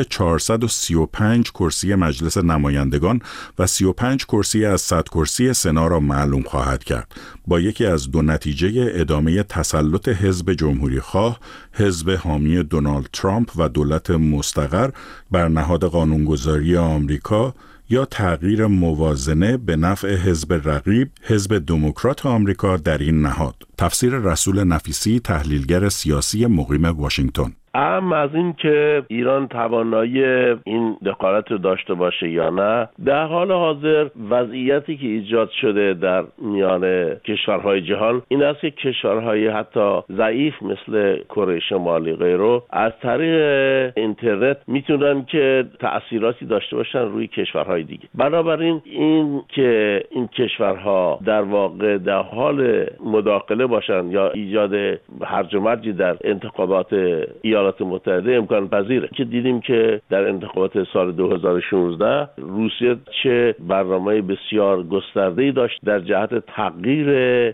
435 کرسی مجلس نمایندگان و 35 کرسی از 100 کرسی سنا را معلوم خواهد کرد، با یکی از دو نتیجه ادامه تسلط حزب جمهوری‌خواه، حزب حامی دونالد ترامپ و دولت مستقر بر نهاد قانونگذاری آمریکا، یا تغییر موازنه به نفع حزب رقیب، حزب دموکرات آمریکا در این نهاد. تفسیر رسول نفیسی، تحلیلگر سیاسی مقیم واشنگتن. اما از این که ایران توانایی این دخالت رو داشته باشه یا نه، در حال حاضر وضعیتی که ایجاد شده در میان کشورهای جهان این است که کشورهای حتی ضعیف مثل کره شمالی غیره از طریق اینترنت میتونن که تأثیراتی داشته باشن روی کشورهای دیگه. بنابراین این که این کشورها در واقع در حال مداخله باشن یا ایجاد هرج و مرجی در انتخابات ایالات متحده امکان پذیره، که دیدیم که در انتخابات سال 2016 روسیه چه برنامه بسیار گسترده‌ای داشت در جهت تغییر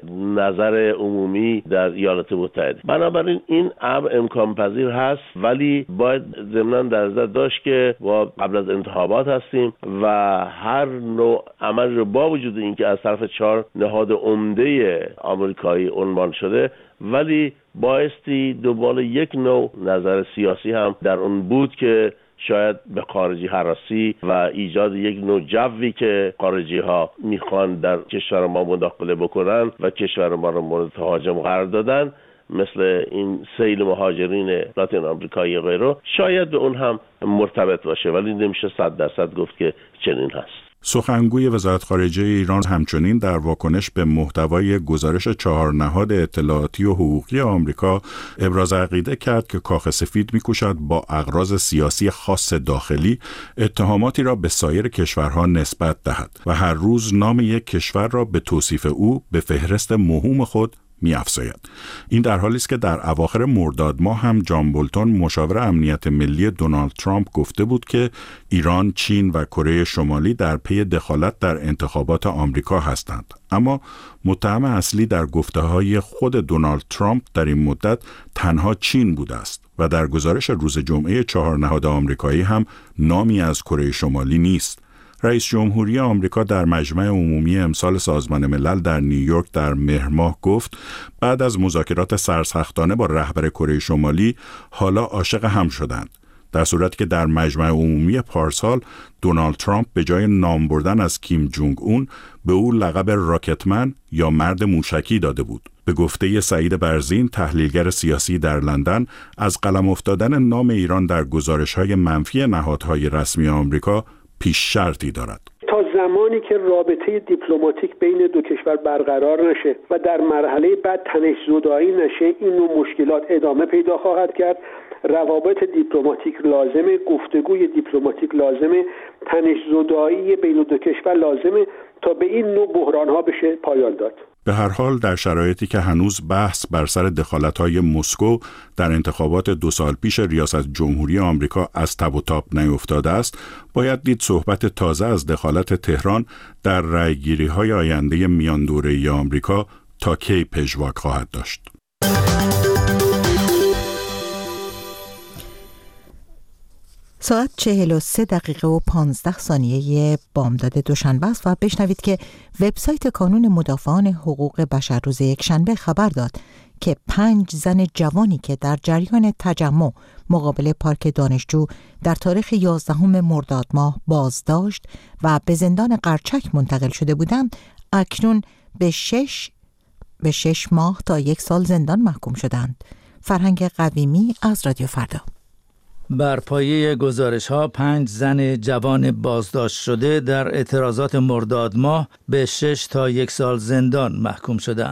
نظر عمومی در ایالات متحده. بنابراین این امر امکان پذیر هست، ولی باید ضمناً در نظر داشت که ما قبل از انتخابات هستیم و هر نوع عمل رو با وجود اینکه از طرف 4 نهاد عمده آمریکایی عنوان شده، ولی بایستی دنبال یک نوع نظر سیاسی هم در اون بود که شاید به خارجی هراسی و ایجاد یک نوع جوی که خارجی ها میخوان در کشور ما مداخله بکنن و کشور ما رو مورد تهاجم قرار دادن، مثل این سیل مهاجرین لاتین آمریکایی و غیره، شاید به اون هم مرتبط باشه، ولی نمیشه 100% گفت که چنین هست. سخنگوی وزارت خارجه ایران همچنین در واکنش به محتوای گزارش 4 نهاد اطلاعاتی و حقوقی آمریکا ابراز عقیده کرد که کاخ سفید می‌کوشد با اغراض سیاسی خاص داخلی اتهاماتی را به سایر کشورها نسبت دهد و هر روز نام یک کشور را به توصیف او به فهرست موهوم خود می‌افزاید. این در حالی است که در اواخر مرداد ماه هم جان بولتون مشاور امنیت ملی دونالد ترامپ گفته بود که ایران، چین و کره شمالی در پی دخالت در انتخابات آمریکا هستند. اما متهم اصلی در گفته‌های خود دونالد ترامپ در این مدت تنها چین بوده است و در گزارش روز جمعه 4 نهاد آمریکایی هم نامی از کره شمالی نیست. رئیس جمهوری آمریکا در مجمع عمومی امسال سازمان ملل در نیویورک در مهر ماه گفت بعد از مذاکرات سرسختانه با رهبر کره شمالی حالا عاشق هم شدند، در صورتی که در مجمع عمومی پارسال دونالد ترامپ به جای نام بردن از کیم جونگ اون به او لقب راکتمن یا مرد موشکی داده بود. به گفته سعید برزین، تحلیلگر سیاسی در لندن، از قلم افتادن نام ایران در گزارش‌های منفی نهادهای رسمی آمریکا پیش شرطی دارد. تا زمانی که رابطه دیپلماتیک بین دو کشور برقرار نشه و در مرحله بعد تنش‌زدایی نشه، این نوع مشکلات ادامه پیدا خواهد کرد. روابط دیپلماتیک لازمه، گفتگوی دیپلماتیک لازمه، تنش‌زدایی بین دو کشور لازمه تا به این نوع بحران‌ها بشه پایان داد. به هر حال در شرایطی که هنوز بحث بر سر دخالت‌های مسکو در انتخابات 2 سال پیش ریاست جمهوری آمریکا از تب و تاب نیفتاده است، باید دید صحبت تازه از دخالت تهران در رأیگیری‌های آینده میاندوره‌ای آمریکا تا کی پژواک خواهد داشت. ساعت 43 دقیقه و 15 ثانیه بامداد دوشنبه است و بشنوید که وبسایت کانون مدافعان حقوق بشر روز یکشنبه خبر داد که 5 زن جوانی که در جریان تجمع مقابل پارک دانشجو در تاریخ 11 مرداد ماه بازداشت و به زندان قرچک منتقل شده بودند، اکنون به 6 ماه تا 1 سال زندان محکوم شدند. فرهنگ قویمی از رادیو فردا. بر پایه گزارش‌ها 5 زن جوان بازداشت شده در اعتراضات مرداد ماه به 6 تا 1 سال زندان محکوم شدند.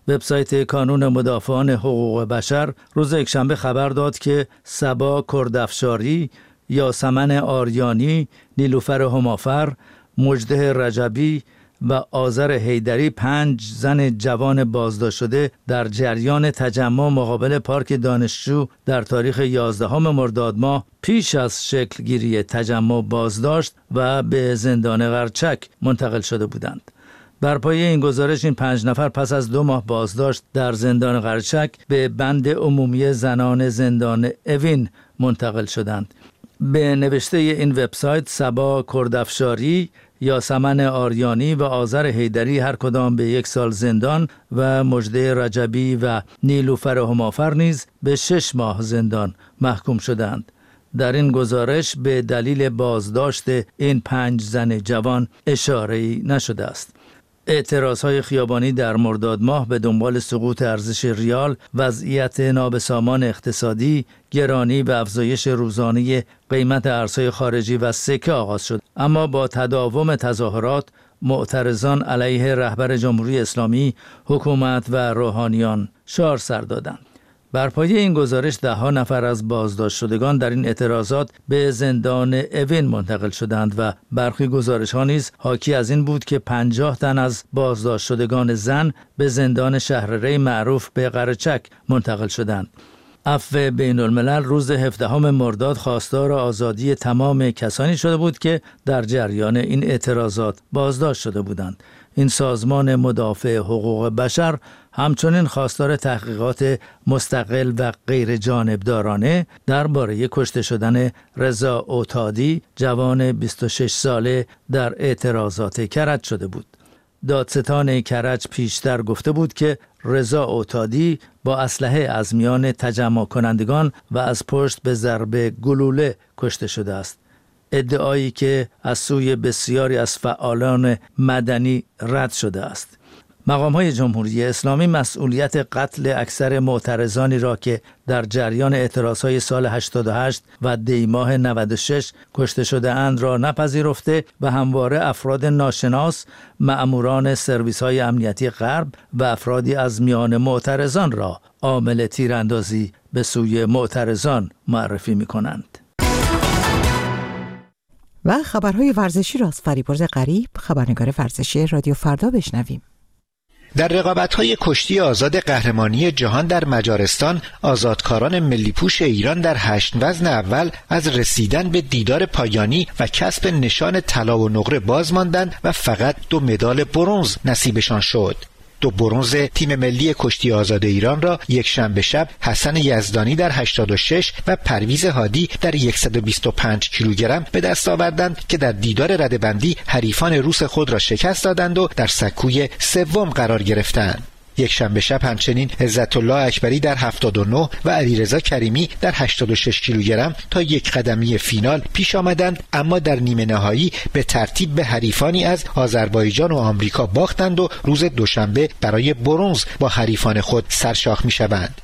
وبسایت کانون مدافعان حقوق بشر روز یکشنبه خبر داد که صبا کردافشاری، یاسمن آریانی، نیلوفر همافر، مژده رجبی و آذر حیدری 5 زن جوان بازداشت شده در جریان تجمع مقابل پارک دانشجو در تاریخ 11 مرداد ماه پیش از شکلگیری تجمع بازداشت و به زندان قرچک منتقل شده بودند. بر پایه این گزارش این 5 نفر پس از 2 ماه بازداشت در زندان قرچک به بند عمومی زنان زندان اوین منتقل شدند. به نوشته این وبسایت صبا کردافشاری، یاسمن آریانی و آذر حیدری هر کدام به 1 سال زندان و مژده رجبی و نیلوفر همافر نیز به 6 ماه زندان محکوم شدند. در این گزارش به دلیل بازداشت این 5 زن جوان اشاره‌ای نشده است. اعتراضهای خیابانی در مرداد ماه به دنبال سقوط ارزش ریال، وضعیت نابسامان اقتصادی، گرانی و افزایش روزانه قیمت ارزهای خارجی و سکه آغاز شد، اما با تداوم تظاهرات معترضان علیه رهبر جمهوری اسلامی، حکومت و روحانیان شعار سر دادند. بر پایه این گزارش 10 نفر از بازداشت شدگان در این اعتراضات به زندان اوین منتقل شدند و برخی گزارش‌ها نیز حاکی از این بود که 50 تن از بازداشت شدگان زن به زندان شهرری معروف به قرچک منتقل شدند. عفو بین الملل روز 17 مرداد خواستار آزادی تمام کسانی شده بود که در جریان این اعتراضات بازداشت شده بودند. این سازمان مدافع حقوق بشر همچنین خواستار تحقیقات مستقل و غیر جانبدارانه درباره کشته شدن رضا اوتادی، جوان 26 ساله در اعتراضات کرج شده بود. دادستان کرج پیشتر گفته بود که رضا اوتادی با اسلحه از میان تجمع کنندگان و از پشت به ضربه گلوله کشته شده است. ادعایی که از سوی بسیاری از فعالان مدنی رد شده است. مقام‌های جمهوری اسلامی مسئولیت قتل اکثر معترضانی را که در جریان اعتراضهای سال 88 و دیماه 96 کشته شده اند را نپذیرفته و همواره افراد ناشناس، مأموران سرویس‌های امنیتی غرب و افرادی از میان معترضان را عامل تیراندازی به سوی معترضان معرفی می‌کنند. و خبرهای ورزشی را از فریبرز غریب، خبرنگار ورزشی رادیو فردا بشنویم. در رقابت‌های کشتی آزاد قهرمانی جهان در مجارستان، آزادکاران ملی پوش ایران در 8 وزن اول از رسیدن به دیدار پایانی و کسب نشان طلا و نقره باز ماندند و فقط 2 مدال برنز نصیبشان شد. 2 برنز تیم ملی کشتی آزاد ایران را یکشنبه شب حسن یزدانی در 86 و پرویز هادی در 125 کیلوگرم به دست آوردند که در دیدار رده‌بندی حریفان روس خود را شکست دادند و در سکوی سوم قرار گرفتند. یکشنبه شب همچنین عزت الله اکبری در 79 و علیرضا کریمی در 86 کیلوگرم تا 1 قدمی فینال پیش آمدند، اما در نیمه نهایی به ترتیب به حریفانی از آذربایجان و آمریکا باختند و روز دوشنبه برای برنز با حریفان خود سرشاخ می‌شوند.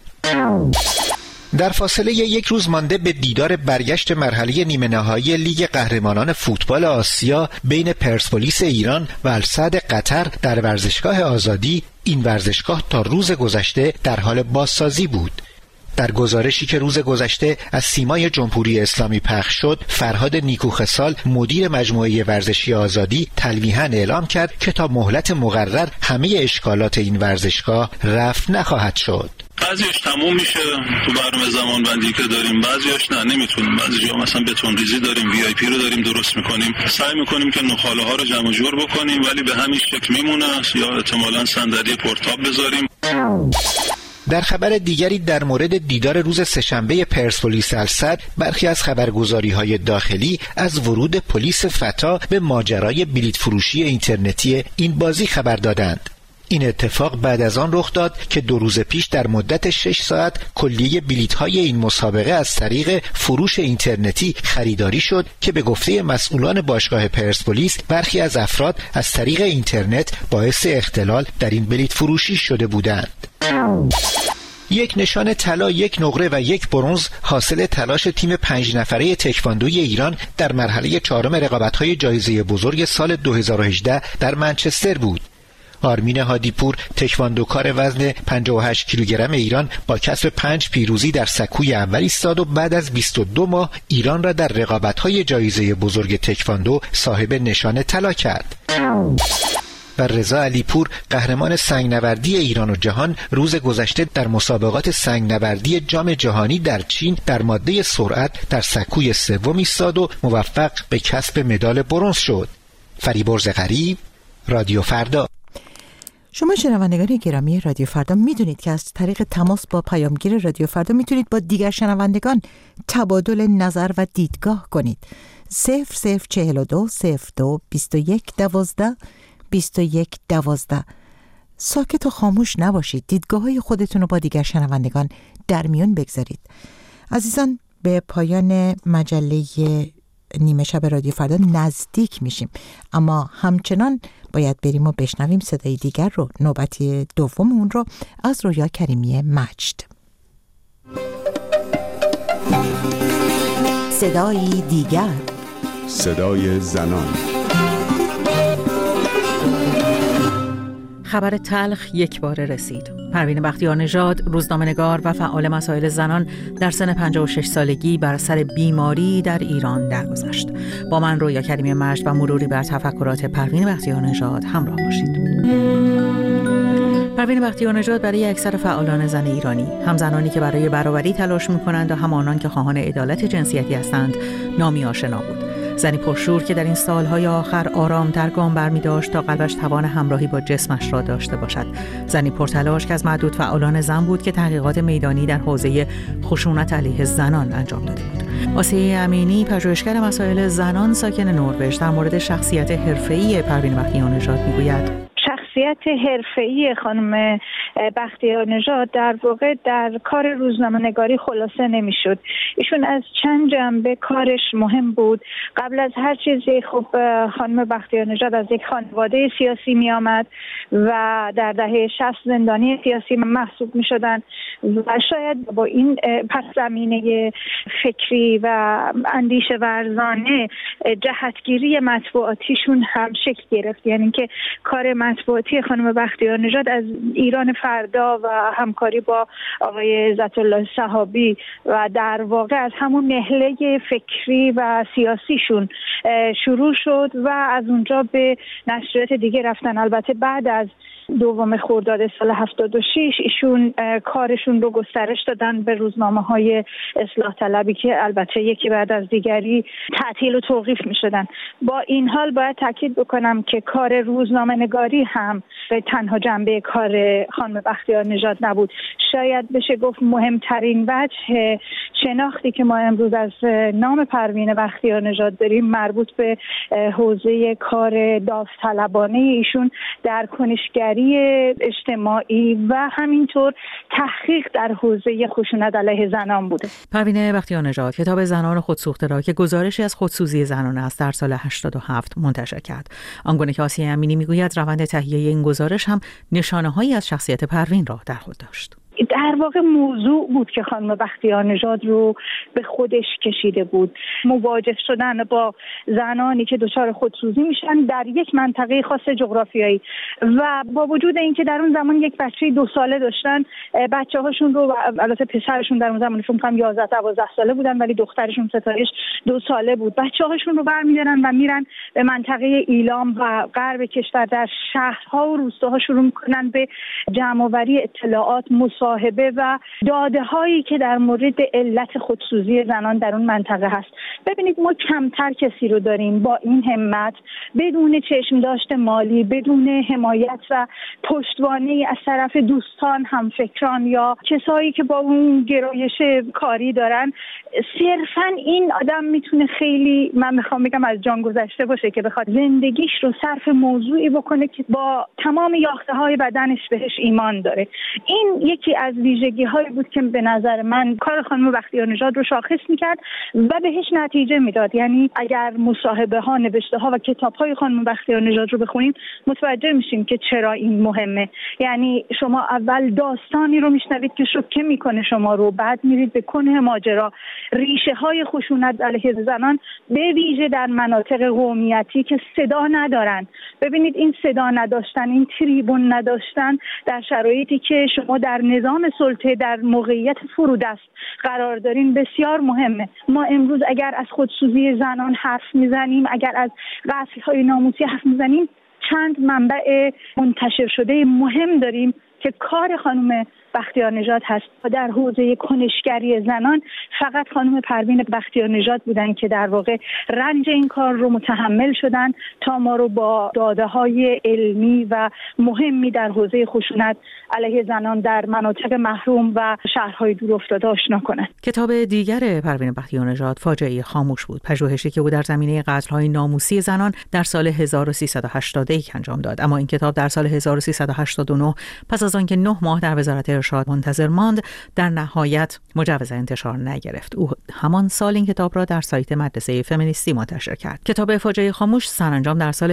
در فاصله 1 روز مانده به دیدار برگشت مرحله نیمه نهایی لیگ قهرمانان فوتبال آسیا بین پرسپولیس ایران و السعد قطر در ورزشگاه آزادی، این ورزشگاه تا روز گذشته در حال بازسازی بود. در گزارشی که روز گذشته از سیمای جمهوری اسلامی پخش شد، فرهاد نیکوخسال مدیر مجموعه ورزشی آزادی تلویحاً اعلام کرد که تا مهلت مقرر همه اشکالات این ورزشگاه رفع نخواهد شد. بعضیش تموم میشه تو برنامه زمان بندی که داریم، بعضیش نه، نمیتونیم. بعضی جا مثلا بتون ریزی داریم، وی آی پی رو داریم درست میکنیم، سعی میکنیم که نخاله ها رو جمع جور بکنیم، ولی به همین شکل میمونه یا احتمالاً صندلی پورتاب بذاریم. در خبر دیگری در مورد دیدار روز سه‌شنبه پرسپولیس السد، برخی از خبرگزاری‌های داخلی از ورود پلیس فتا به ماجرای بلیط فروشی اینترنتی این بازی خبر دادند. این اتفاق بعد از آن رخ داد که 2 روز پیش در مدت 6 ساعت کلیه بلیط‌های این مسابقه از طریق فروش اینترنتی خریداری شد که به گفته مسئولان باشگاه پرسپولیس برخی از افراد از طریق اینترنت باعث اختلال در این بلیط فروشی شده بودند. 1 نشان طلا، 1 نقره و 1 برنز حاصل تلاش تیم 5 نفره تکواندوی ایران در مرحله 4 رقابت‌های جایزه بزرگ سال 2018 در منچستر بود. آرمین هادیپور تکواندوکار وزن 58 کیلوگرم ایران با کسب 5 پیروزی در سکوی اول ایستاد و بعد از 22 ماه ایران را در رقابت‌های جایزه بزرگ تکواندو صاحب نشان طلا کرد. و رضا علیپور قهرمان سنگنوردی ایران و جهان روز گذشته در مسابقات سنگنوردی جام جهانی در چین در ماده سرعت در سکوی سوم ایستاد و موفق به کسب مدال برنز شد. فریبرز غریب، رادیو فردا. شما شنوندگان گرامی رادیو فردا میدونید که از طریق تماس با پیامگیر رادیو فردا میتونید با دیگر شنوندگان تبادل نظر و دیدگاه کنید. 0042 02 21 12 21 12. ساکت و خاموش نباشید. دیدگاه های خودتون رو با دیگر شنوندگان در میون بگذارید. عزیزان، به پایان مجله نیمه شب رادیو فردا نزدیک میشیم، اما همچنان باید بریم و بشنویم صدای دیگر رو، نوبتی دوم اون رو از رویا کریمی مجد. صدای دیگر، صدای زنان. خبر تلخ یک باره رسید. پروین بختیارنژاد، روزنامه‌نگار و فعال مسائل زنان، در سن 56 سالگی بر اثر بیماری در ایران درگذشت. با من رویا کریمی مجد و مروری بر تفکرات پروین بختیارنژاد همراه باشید. پروین بختیارنژاد برای اکثر فعالان زن ایرانی، هم زنانی که برای برابری تلاش می‌کنند و هم آنان که خواهان عدالت جنسیتی هستند، نامی آشنا بود. زنی پرشور که در این سالهای آخر آرام‌تر گام برمی‌داشت تا قلبش توان همراهی با جسمش را داشته باشد. زنی پرتلاش که از معدود فعالان زن بود که تحقیقات میدانی در حوزه خشونت علیه زنان انجام داده بود. آسیه امینی، پژوهشگر مسائل زنان ساکن نروژ، در مورد شخصیت حرفه‌ای پروین بختیارنژاد می‌گوید: شخصیت حرفه‌ای خانم بختیارنژاد در واقع در کار روزنامه‌نگاری خلاصه نمی‌شد. ایشون از چند جنبه کارش مهم بود. قبل از هر چیزی خب خانم بختیارنژاد از یک خانواده سیاسی می‌آمد و در دهه 60 زندانی سیاسی محسوب می‌شدند و شاید با این پس زمینه فکری و اندیشه ورزانه جهتگیری مطبوعاتیشون هم شکل گرفت. یعنی که کار مطبوعاتی خانم بختیارنژاد از ایران فردا و همکاری با آقای عزت الله صحابی و در واقع از همون نهله فکری و سیاسیشون شروع شد و از اونجا به نشریات دیگه رفتن. البته بعد از 2 خرداد سال 76 ایشون کارشون رو گسترش دادن به روزنامه‌های اصلاح طلبی که البته یکی بعد از دیگری تعطیل و توقیف می‌شدن. با این حال باید تاکید بکنم که کار روزنامه‌نگاری هم به تنها جنبه کار خانم بختیارنژاد نبود. شاید بشه گفت مهمترین وجه شناختی که ما امروز از نام پروین بختیارنژاد داریم مربوط به حوزه کار داوطلبانه ایشون در کنشگری اجتماعی و همینطور تحقیق در حوزه خشونت علیه زنان بوده. پروین بختیارنژاد کتاب زنان خودسوخته را که گزارشی از خودسوزی زنان است در سال 87 منتشر کرد. آنگونه که آسیه امینی میگوید روند تهیه این گزارش هم نشانه‌هایی از شخصیت پروین را در خود داشت. در واقع موضوع بود که خانم بختیارنژاد رو به خودش کشیده بود. مواجه شدن با زنانی که دچار خودسوزی میشن در یک منطقه خاص جغرافیایی و با وجود اینکه در اون زمان یک بچه 2 ساله داشتن، بچه‌هاشون رو البته پسرشون در اون زمان فکر کنم 11-12 ساله بودن ولی دخترشون ستایش 2 ساله بود. بچه‌هاشون رو برمی‌دارن و میرن به منطقه ایلام و غرب کشور در شهرها و روستاها شروع می‌کنن به جمع‌آوری اطلاعات، مصاحبه و داده هایی که در مورد علت خودسوزی زنان در اون منطقه هست. ببینید ما کمتر کسی رو داریم با این همت، بدون چشم داشته مالی، بدون حمایت و پشتوانه از طرف دوستان، همفکران یا کسایی که با اون گرایش کاری دارن، صرفا این آدم میتونه خیلی، من میخوام بگم، از جان گذشته باشه که بخواد زندگیش رو صرف موضوعی بکنه که با تمام یافته‌های بدنش بهش ایمان داره. این یکی از ویژگی‌هایی بود که به نظر من کار خانم بختیارنژاد رو شاخص می‌کرد و بهش نتیجه میداد. یعنی اگر مصاحبه‌ها، نوشته‌ها و کتاب‌های خانم بختیارنژاد رو بخونیم متوجه میشیم که چرا این مهمه. یعنی شما اول داستانی رو میشنوید که شوکه میکنه شما رو، بعد میرید به کنه ماجرا، ریشه‌های خشونت علیه زنان به ویژه در مناطق قومیتی که صدا ندارن. ببینید این صدا نداشتن، این تریبون نداشتن در شرایطی که شما در نظام سلطه در موقعیت فرودست قرار دارین بسیار مهمه. ما امروز اگر از خودسوزی زنان حرف میزنیم، اگر از قتل‌های ناموسی حرف میزنیم، چند منبع منتشر شده مهم داریم که کار خانم بختیارنژاد هست. در حوزه کنشگری زنان فقط خانم پروین بختیارنژاد بودن که در واقع رنج این کار رو متحمل شدن تا ما رو با داده‌های علمی و مهمی در حوزه خشونت علیه زنان در مناطق محروم و شهرهای دورافتاده آشنا کنند. کتاب دیگر پروین بختیارنژاد فاجعه خاموش بود، پژوهشی که او در زمینه قتل‌های ناموسی زنان در سال 1381 انجام داد. اما این کتاب در سال 1389 پس از آنکه 9 ماه در وزارت ارشاد منتظر ماند، در نهایت مجوز انتشار نگرفت. او همان سال این کتاب را در سایت مدرسه فمینیستی منتشر کرد. کتاب فاجعه خاموش سرانجام در سال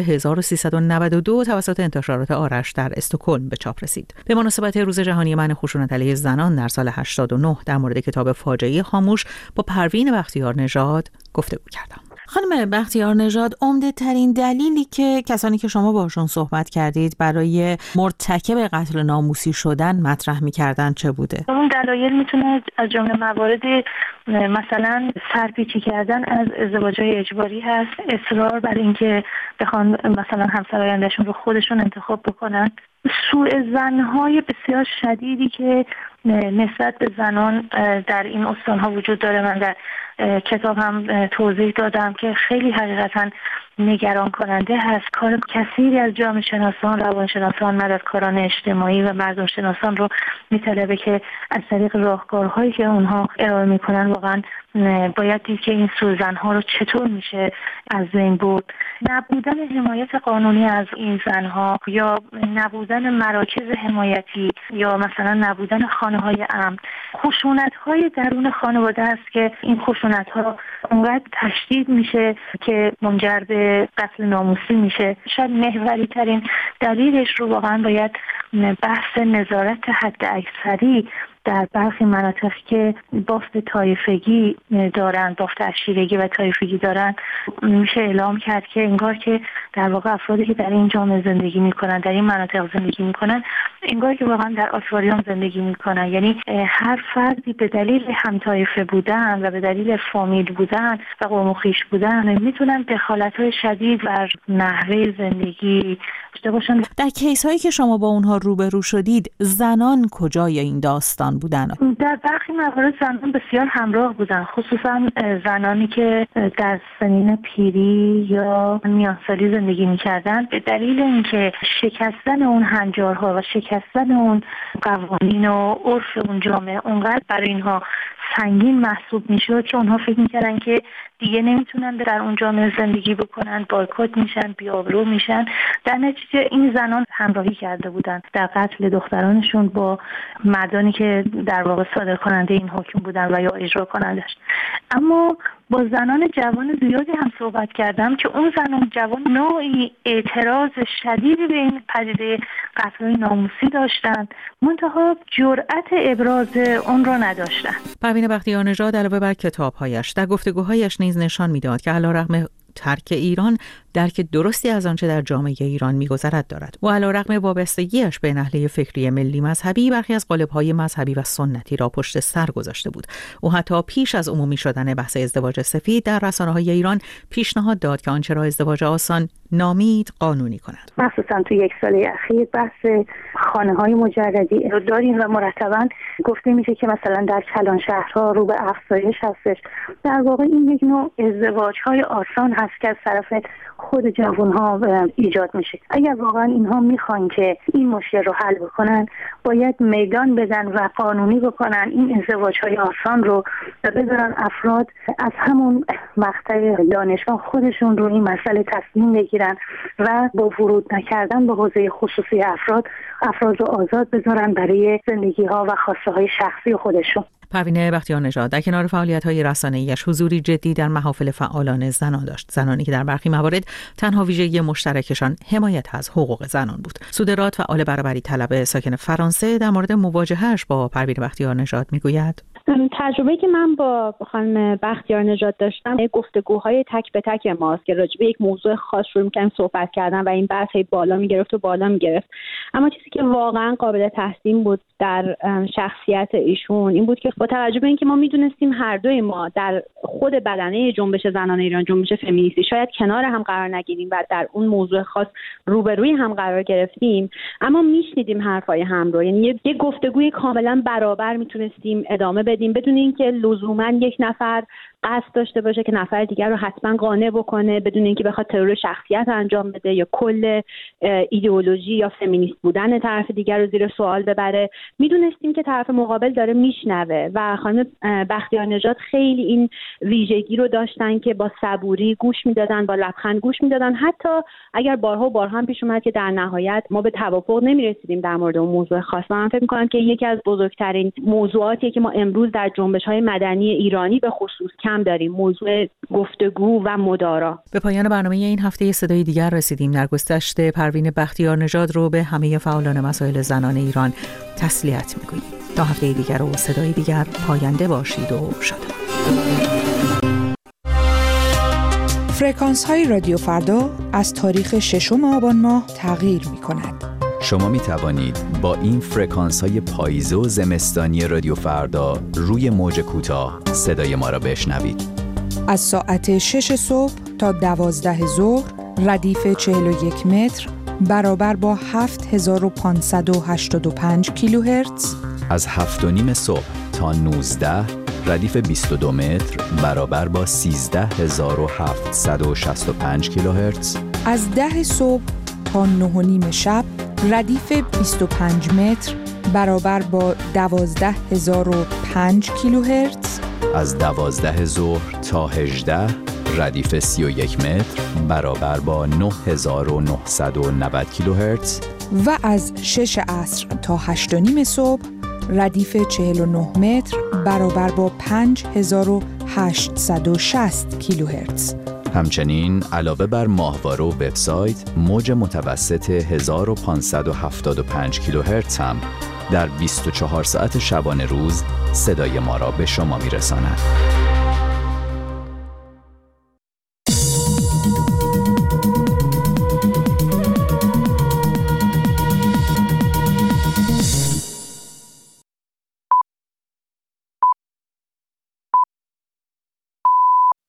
1392 توسط انتشارات آرش در استکهلم به چاپ رسید. به مناسبت روز جهانی منع خشونت علیه زنان در سال 89 در مورد کتاب فاجعه خاموش با پروین بختیارنژاد گفتگو کردم. خانم بختیارنژاد، عمده ترین دلیلی که کسانی که شما باشون صحبت کردید برای مرتکب قتل ناموسی شدن مطرح می‌کردن چه بوده؟ اون دلایل میتونه از جمله موارد مثلا سرپیچی کردن از ازدواج‌های اجباری هست، اصرار بر اینکه بخوان مثلا همسر آیندهشون رو خودشون انتخاب بکنن، سوء ظن‌های بسیار شدیدی که نسبت به زنان در این استان‌ها وجود داره. من در کتاب هم توضیح دادم که خیلی حقیقتاً نگران کننده هست. کار کثیری از جامعه شناسان، روانشناسان، مددکاران اجتماعی و مردم شناسان رو میطلبه که از طریق راهکارهایی که اونها ارائه میکنن واقعا باید دید که این سوءظن‌ها رو چطور میشه از بین برد. نبودن حمایت قانونی از این زنها یا نبودن مراکز حمایتی یا مثلا نبودن خانه‌های امن، خشونت‌های درون خانواده است که این خشونت‌ها اونقدر تشدید میشه که منجر به قتل ناموسی میشه. شاید محوری ترین دلیلش رو واقعا باید بحث نظارت حد اکثری در برخی مناطق که بافت طایفگی دارن، بافت عشیرگی و طایفگی دارن، میشه اعلام کرد که انگار که در واقع افرادی که در این جامعه زندگی میکنن، در این مناطق زندگی میکنن، انگار که واقعا در آکواریوم زندگی میکنن. یعنی هر فردی به دلیل همطایفه بودن و به دلیل فامیل بودن و قوم و خویش بودن میتونن دخالت‌های شدید بر نحوه زندگی داشته باشن. در کیس هایی که شما با اونها روبرو شدید، زنان کجای این داستان بودن؟ در برخی موارد زنان بسیار همراه بودن، خصوصا زنانی که در سنین پیری یا میانسالی زندگی میکردن. به دلیل اینکه شکستن اون هنجارها و شکستن اون قوانین و عرف اون جامعه اونقدر برای اینها سنگین محسوب میشد که اونها فکر میکردن که دیگه نمیتونن در اون جامعه زندگی بکنن، بایکوت میشن، بی‌آبرو میشن. در نتیجه این زنان همراهی کرده بودن در قتل دخترانشون با مردانی که در واقع صادر کننده این حکم بودن و یا اجرا کنندش. اما با زنان جوان زیادی هم صحبت کردم که اون زنان جوان نوعی اعتراض شدیدی به این پدیده قتل ناموسی داشتند، منتها جرأت ابراز اون رو نداشتن. پروین بختیارنژاد علاوه بر کتاب‌هایش در گفتگوهایش نیز نشان می‌داد که علیرغم ترک ایران درک درستی از آنچه در جامعه ایران می‌گذرد دارد و علیرغم وابستگیش به نهله فکری ملی مذهبی، برخی از قالب‌های مذهبی و سنتی را پشت سر گذاشته بود. او حتی پیش از عمومی شدن بحث ازدواج سفید در رسانه‌های ایران پیشنهاد داد که آنچه را ازدواج آسان نامید قانونی کند. مخصوصا تو یک سال اخیر بحث خانه‌های مجردی رو داریم و مرتباً گفته میشه که مثلا در کلان شهرها رو به افزایش هستش. در واقع این یک نوع ازدواج‌های آسان هست که از طرف خود جوان‌ها ایجاد میشه. اگر واقعا اینها میخوان که این مشکل رو حل بکنن، باید میدان بدن و قانونی بکنن این ازدواج‌های آسان رو و بذارن افراد از همون مقطع دانشگاه خودشون رو این مسئله تصمیم بگیرن و با ورود نکردن به حوزه خصوصی افراد رو آزاد بذارن برای زندگی‌ها و خواسته‌های شخصی خودشون. پروین بختیارنژاد در کنار فعالیت‌های رسانه‌ایش حضوری جدی در محافل فعالان زنان داشت، زنانی که در برخی موارد تنها ویژگی مشترکشان حمایت از حقوق زنان بود. سودراد، فعال برابری طلب ساکن فرانسه، در مورد مواجهه‌اش با پروین بختیارنژاد میگوید: تجربه‌ای که من با خانم بختیارنژاد داشتم گفتگوهای تک به تک ماست که راجع به یک موضوع خاص شروع می‌کردیم صحبت کردن و این بحث بالا می‌گرفت. اما چیزی که واقعا قابل تحسین بود در شخصیت ایشون این بود که با توجه به اینکه ما می‌دونستیم هر دوی ما در خود بدنه جنبش زنان ایران، جنبش فمینیستی، شاید کنار هم قرار نگیریم و در اون موضوع خاص روبروی هم قرار گرفتیم، اما میشنیدیم حرفای هم رو. یعنی یک گفتگوی کاملا برابر میتونستیم ادامه بدیم بدون اینکه لزوما یک نفر قصد داشته باشه که نفر دیگر رو حتما قانع بکنه، بدون اینکه بخواد ترور شخصیت انجام بده یا کل ایدئولوژی یا فمینیست بودن طرف دیگر رو زیر سوال ببره. میدونستیم که طرف مقابل داره میشنوه و خانم بختیارنژاد خیلی این ویژگی رو داشتن که با صبوری گوش میدادن، با لبخند گوش میدادن، حتی اگر بارها هم پیش اومد که در نهایت ما به توافق نمیرسیدیم در مورد اون موضوع خاص. من فکر می‌کنم که یکی از بزرگترین موضوعاتی که ما امروز در جنبش‌های مدنی ایرانی به خصوص کم داریم، موضوع گفتگو و مدارا. به پایان برنامه این هفته صدای دیگر رسیدیم. در گذشت پروین بختیارنژاد رو به همه فعالان مسائل زنان ایران تسلیت می‌گوییم. تا هفته دیگر و صدای دیگر، پاینده باشید و شادمان. فرکانس‌های رادیو فردا از تاریخ 6 آبان ماه تغییر می‌کند. شما می توانید با این فرکانس‌های پاییزه و زمستانی رادیو فردا روی موج کوتاه صدای ما را بشنوید. از ساعت 6 صبح تا 12 ظهر ردیف 41 متر برابر با 7585 کیلوهرتز. از 7:30 صبح تا 19 ردیف 22 متر برابر با 13765 کیلوهرتز. از 10 صبح تا 9:30 شب ردیف 25 متر برابر با 12005 کیلوهرتز. از 12 ظهر تا 18 ردیف 31 متر برابر با 9990 کیلوهرتز. و از 6 عصر تا 8:30 صبح ردیف 49 متر برابر با 5860 کیلوهرتز. همچنین علاوه بر ماهواره و وبسایت، موج متوسط 1575 کیلوهرتز هم در 24 ساعت شبانه روز صدای ما را به شما میرساند.